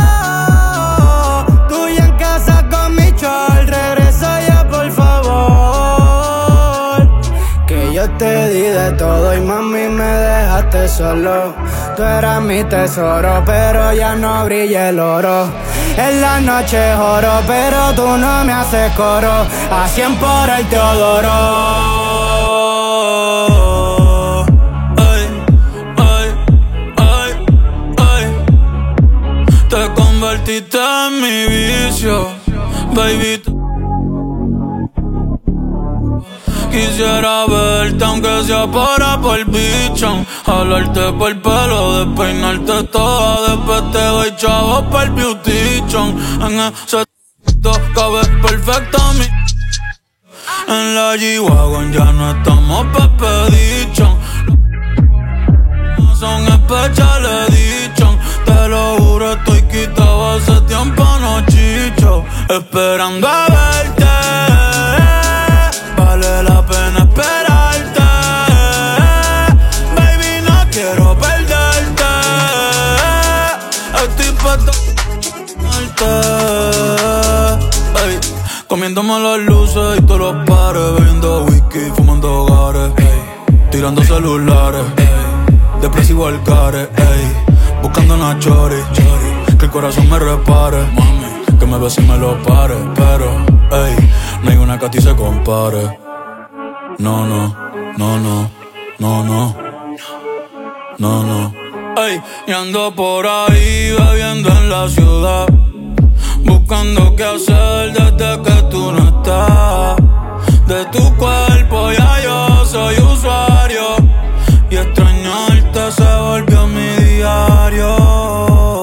tuya en casa con mi chol. Regresa ya por favor, que yo te di de todo y mami me dejaste solo. Tú eras mi tesoro, pero ya no brilla el oro. En la noche oro, pero tú no me haces coro. A cien por el Teodoro. Ay, ay, ay, ay. Te convertiste en mi vicio, baby. Quisiera verte aunque sea para por bicho, jalarte por el pelo, despeinarte toda. Después te doy chavos por el beautition. En ese t***o cabe perfecto a mí. En la G-Wagon ya no estamos pepedichon. No son especiales dichon. Te lo juro estoy quitado hace tiempo, no chicho. Esperando a verte, vale la pena esperarte. Baby, no quiero perderte. Estoy puesto a hey, comiéndome las luces y todos los pares, bebiendo whisky, fumando hogares, hey, tirando celulares, hey, depresivo al care, hey, buscando una chori, que el corazón me repare, mami, que me bese y me lo pare. Pero, hey, no hay una que a ti se compare. No, no, no, no, no, no, no, no. Ey, y ando por ahí bebiendo en la ciudad, buscando qué hacer desde que tú no estás. De tu cuerpo ya yo soy usuario y extrañarte se volvió mi diario.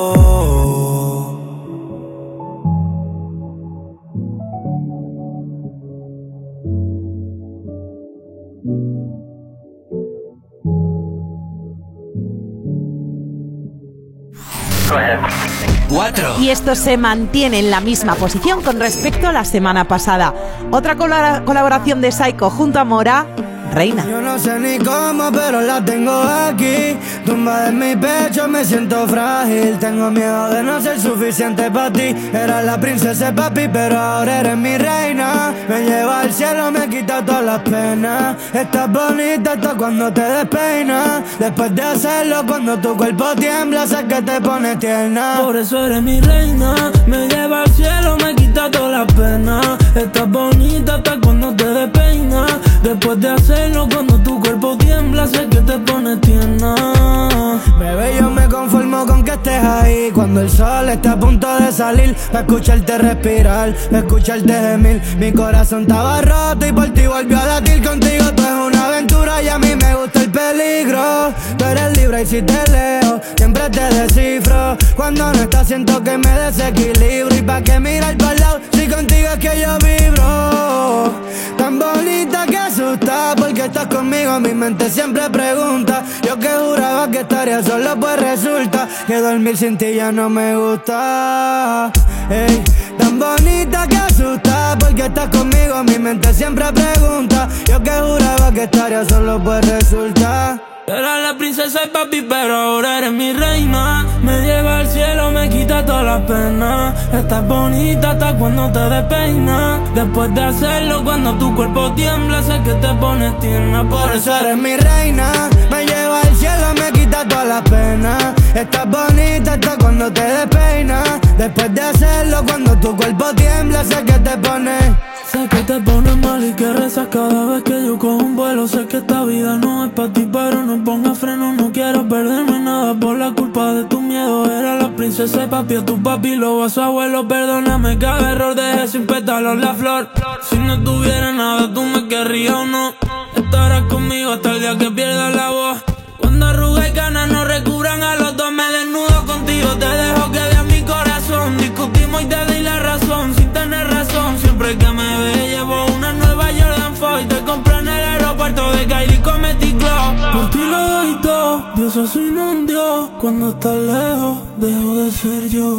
Cuatro. Y esto se mantiene en la misma posición con respecto a la semana pasada. Otra colabora- colaboración de Saiko junto a Mora, Reina. Yo no sé ni cómo, pero la tengo aquí, tumbada en mi pecho, me siento frágil. Tengo miedo de no ser suficiente para ti. Era la princesa papi, pero ahora eres mi reina. Me lleva al cielo, me quita todas las penas. Estás bonita hasta cuando te despeinas. Después de hacerlo, cuando tu cuerpo tiembla, sé que te pones tierna. Por eso eres mi reina, me lleva al cielo, me quita todas las penas. Estás bonita hasta cuando te despeinas. Después de hacerlo, cuando tu cuerpo tiembla, sé que te pones tierna. Bebé, yo me conformo con que estés ahí cuando el sol está a punto de salir. Pa' escucharte respirar, pa' escucharte gemir. Mi corazón estaba roto y por ti volvió a latir. Contigo tú es una aventura y a mí me gusta el peligro. Tú eres libre y si te leo, siempre te descifro. Cuando no estás siento que me desequilibro. Y pa' qué mirar para el lado si contigo es que yo vibro. Tan bonita que asusta, porque estás conmigo, mi mente siempre pregunta. Yo que juraba que estaría solo, pues resulta que dormir sin ti ya no me gusta. Ey, tan bonita que asusta, porque estás conmigo, mi mente siempre pregunta. Yo que juraba que estaría solo, pues resulta. Era la princesa y papi, pero ahora eres mi reina. me lleva al cielo, me quita toda la pena. Estás bonita hasta cuando te despeinas. Después de hacerlo, cuando tu cuerpo tiembla, sé que te pones tierna. Por eso eres mi reina, me lleva al cielo, me quita toda la pena. Estás bonita hasta cuando te despeinas. Después de hacerlo, cuando tu cuerpo tiembla, sé que te pones. Sé que te pones mal y que rezas cada vez que yo cojo un vuelo. Sé que esta vida no es para ti, pero no pongas freno. No quiero perderme nada por la culpa de tu miedo. Era la princesa y papi, a tu papi lo va a su abuelo. Perdóname cada error, dejé sin pétalos la flor. Si no tuviera nada, tú me querrías o no. Estarás conmigo hasta el día que pierdas la voz. Cuando arrugas y ganas no recubran a los dos, me desnudo contigo, te dejo que veas mi corazón. Discutimos y te di la razón, sin tener razón. Siempre que me ve llevo una nueva Jordan Foy. Te compré en el aeropuerto de Kylie con Meticlo. Por ti lo doy todo, Dios así no un Dios. Cuando estás lejos, dejo de ser yo.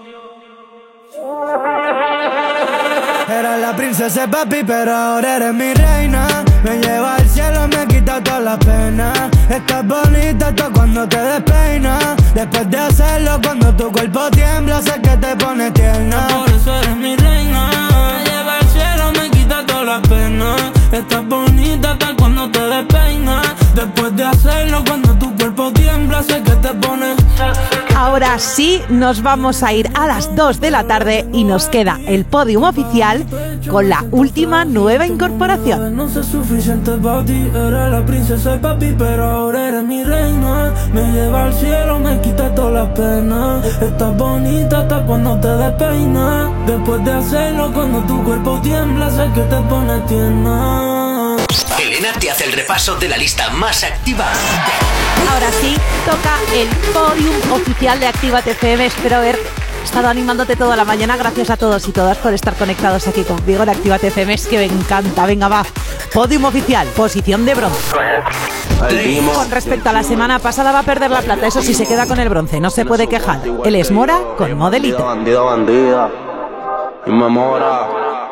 Eras la princesa papi, pero ahora eres mi reina. Me lleva al cielo, me quita toda la pena. Estás bonita hasta cuando te despeinas. Después de hacerlo, cuando tu cuerpo tiembla, sé que te pone tierna. Por eso eres mi reina. Me lleva al cielo, me quita toda la pena. Estás bonita hasta cuando te despeinas. Después de hacerlo, cuando tu cuerpo tiembla, sé que te pone. Ahora sí, nos vamos a ir a las dos de la tarde y nos queda el podium oficial con la última nueva incorporación. No sé suficiente para ti, eres la princesa y papi, pero ahora eres mi reina. Me lleva al cielo, me quita todas las penas. Estás bonita hasta cuando te despeinas. Después de hacerlo, cuando tu cuerpo tiembla, sé que te pone tierna. Elena te hace el repaso de la lista más activa. Ahora sí, toca el podium oficial de Actívate F M. Espero haber estado animándote toda la mañana. Gracias a todos y todas por estar conectados aquí conmigo en Actívate F M. Es que me encanta. Venga, va. Podium oficial, posición de bronce. Con respecto a la semana pasada va a perder la plata. Eso sí, se queda con el bronce. No se puede quejar. Él es Mora con Modelito. Bandida, bandida. Y me mora.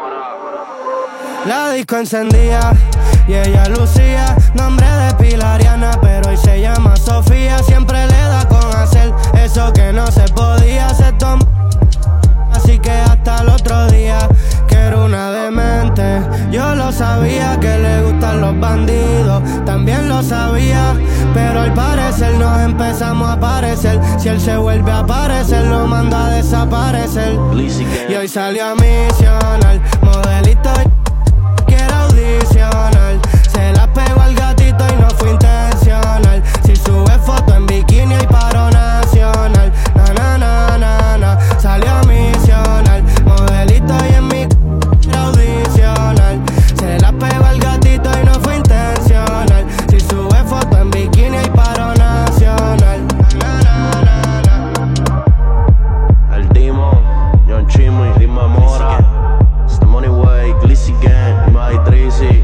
La disco encendía y ella lucía nombre de Pilariana, pero hoy se llama Sofía. Siempre le da con hacer eso que no se podía hacer, tom. Así que hasta el otro día, que era una demente. Yo lo sabía, que le gustan los bandidos, también lo sabía. Pero al parecer nos empezamos a parecer. Si él se vuelve a aparecer, lo manda a desaparecer. Y hoy salió a misionar, modelito quiere audicionar. Se la pegó al gatito y no fue intencional. Si sube foto en bikini y paro nacional. Na na na na na. Salió a misionar, modelito y en mi quiere audicionar. Se la pegó al gatito y no fue intencional. Si sube foto en bikini y paro nacional. Na na na na. El Dimo, John Chimo y Dima Mora. Money way, Glissy Gang, my Tracy.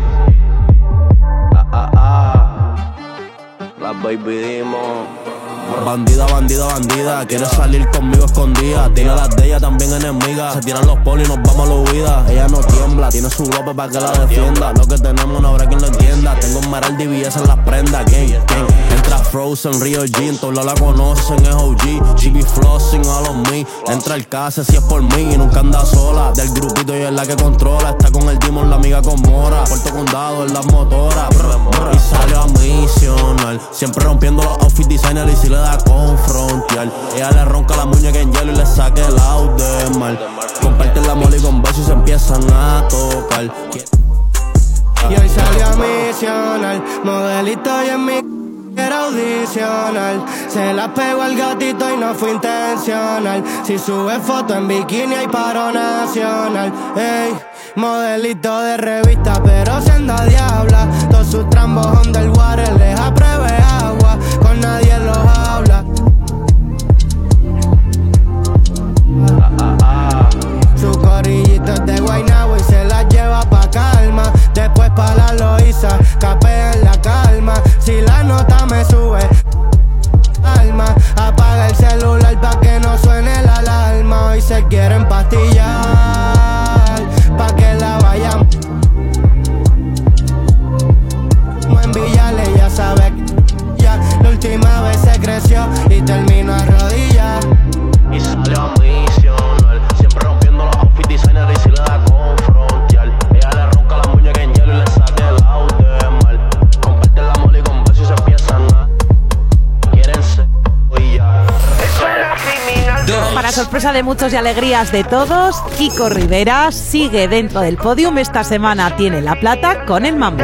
Ah, ah, ah. La baby Dimo. Bandida, bandida, bandida. Quiere salir conmigo escondida. Tiene las de ella también enemigas. Se tiran los polis y nos vamos a la huida. Ella no tiembla, tiene su ropa para que la defienda. Lo que tenemos no habrá quien lo entienda. Tengo un Meral D B S en las prendas. ¿Quién? ¿Quién? Entra Frozen, Rio G, todos la conocen, es O G. G B flossing all on me. Entra el case si es por mí y nunca anda sola. Del grupito y es la que controla. Está con el Demon, la amiga con Mora. Puerto Condado en las motoras. Y salió a misionar. Siempre rompiendo los outfit designers y si le da con frontear. Ella le ronca la muñeca en hielo y le saque el out de mal. Comparten la mole con besos y se empiezan a tocar. Y hoy salió a misionar, modelito y en mi quiere audicionar. Se la pegó al gatito y no fue intencional. Si sube foto en bikini hay paro nacional. Ey, modelito de revista pero siendo diabla. Todos sus trambos underwater les apruebe agua. Con nadie los habla. Su corillito es de Guaynabo y se la lleva pa' calma. Después pa' la Loíza, capea en la calma. Si la nota me sube, alma, apaga el celular pa' que no suene la alarma. Hoy se quieren pastillar pa' que la vayan. Como en Villale, ya sabe, ya la última vez Para sorpresa de muchos y alegrías de todos, Kiko Rivera sigue dentro del podium. Esta semana tiene la plata con el mambo.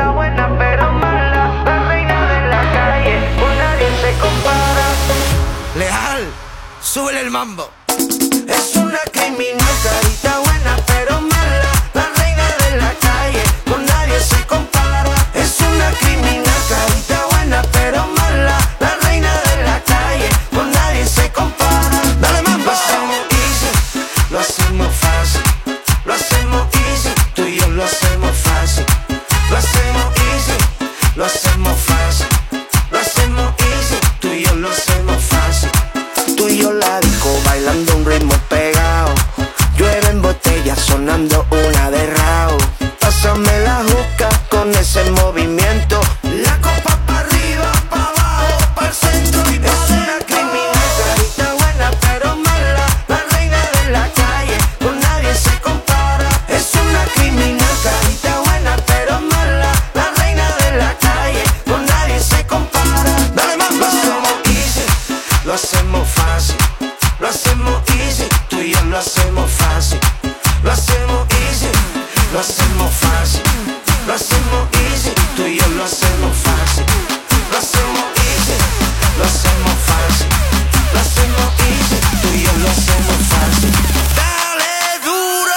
Leal, súbele el mambo. Es una criminal, carita buena pero mala, la reina de la calle, con nadie se compara. Es una criminal, carita buena pero mala, la reina de la calle, con nadie se compara. Dale mambo. Lo hacemos easy, lo hacemos fácil, lo hacemos easy, tú y yo lo hacemos fácil. Lo hacemos easy, lo hacemos fácil, lo hacemos easy, tú y yo lo hacemos fácil. Tú y yo la disco bailando un ritmo pegado, llueven botellas sonando una de rao. Pásame la juca con ese movimiento, la copa pa' arriba, pa' abajo, pa' el centro y pa' es una criminal, carita buena pero mala, la reina de la calle, con nadie se compara. Es una criminal, carita buena pero mala, la reina de la calle, con nadie se compara. Dale más, lo hacemos easy, lo hacemos fácil, lo hacemos easy, tú y yo lo hacemos fácil. Lo hacemos easy, lo hacemos fácil, lo hacemos easy, tú y yo lo hacemos fácil. Lo hacemos easy, lo hacemos fácil, lo hacemos easy, tú y yo lo hacemos fácil. Dale duro.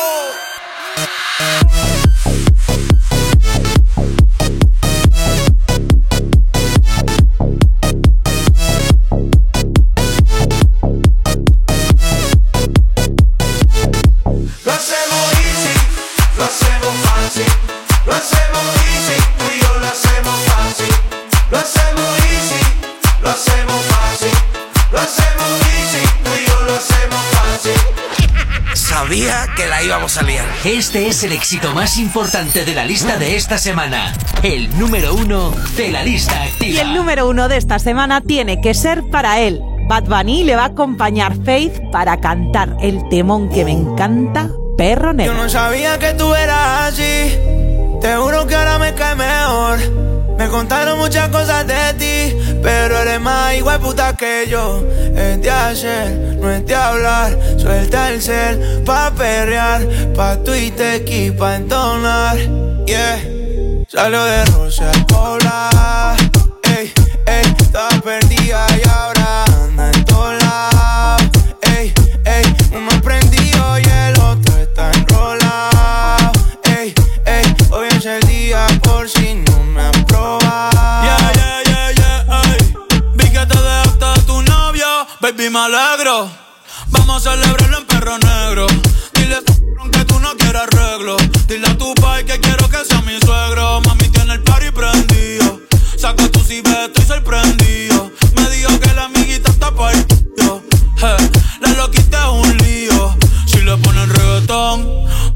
Lo hacemos easy, lo hacemos fácil, lo hacemos easy, tú y yo lo hacemos fácil. Lo hacemos easy, lo hacemos fácil, lo hacemos easy, tú y yo lo hacemos fácil. Sabía que la íbamos a liar. Este es el éxito más importante de la lista de esta semana. El número uno de la lista activa. Y el número uno de esta semana tiene que ser para él. Bad Bunny le va a acompañar Faith para cantar el temón que me encanta, Perro Negro. Yo no sabía que tú eras así, te juro que ahora me cae mejor. Me contaron muchas cosas de ti, pero eres más igual puta que yo. Es de hacer, no es de hablar. Suelta el cel pa' perrear, pa' Twitter y pa' entonar. Yeah, salió de Rosa al poblar. Ey, ey, estaba perdida y ahora anda en todos lados. Ey, ey, uno prendido y el otro está enrolado. Ey, ey, hoy es el día por si no me han probado. Yeah, yeah, yeah, yeah, ey. Vi que te dejaste de tu novio, baby, me alegro. Vamos a celebrarlo en Perro Negro. Dile que tú no quieres arreglo. Dile a tu pai que quiero que sea mi suegro. Mami tiene el party prendido. Saca tu si ves, estoy sorprendido. Me dijo que la amiguita está partido. Hey, la loquita es un lío. Si le ponen reggaetón,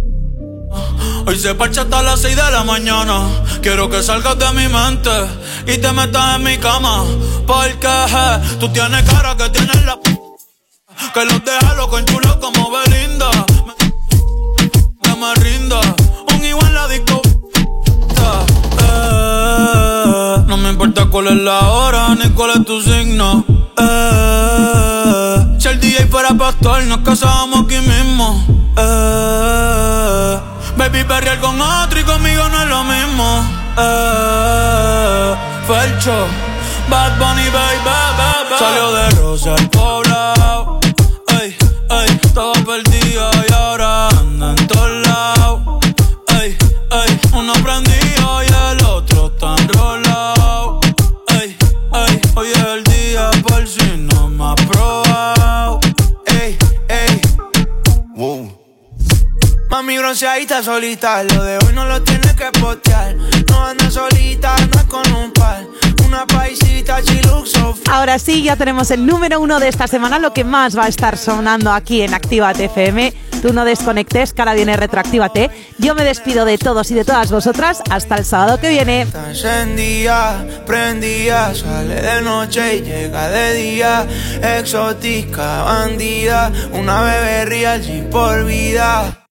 hoy se parcha hasta las seis de la mañana. Quiero que salgas de mi mente y te metas en mi cama. Porque hey, tú tienes cara que tienes la p que los deja loco en chulo como Belinda. Que me rinda un igual en la disco. Eh, no me importa cuál es la hora ni cuál es tu signo. Eh, si el D J fuera pastor nos casábamos aquí mismo. Eh, baby, perrear con otro y conmigo no es lo mismo. Eh, Felcho, Bad Bunny, baby, baby. Salió de Rosa al poblado. Ey, ey, estaba perdida y ahora anda en todos lados. Ey, ey, uno prendido y el otro está enrolado. Ey, ey, hoy es el día por si no me has probado. Ey, ey, wow. Mami bronceadita solita, lo de hoy no lo tienes que postear. No anda solita, anda con un par. Una paisita chiluxo. Ahora sí, ya tenemos el número uno de esta semana, lo que más va a estar sonando aquí en Actívate F M. Tú no desconectes, que ahora viene Retroactívate. Yo me despido de todos y de todas vosotras hasta el sábado que viene. Está encendida, prendida, sale de noche y llega de día. Exótica, bandida, una bebé real G por vida.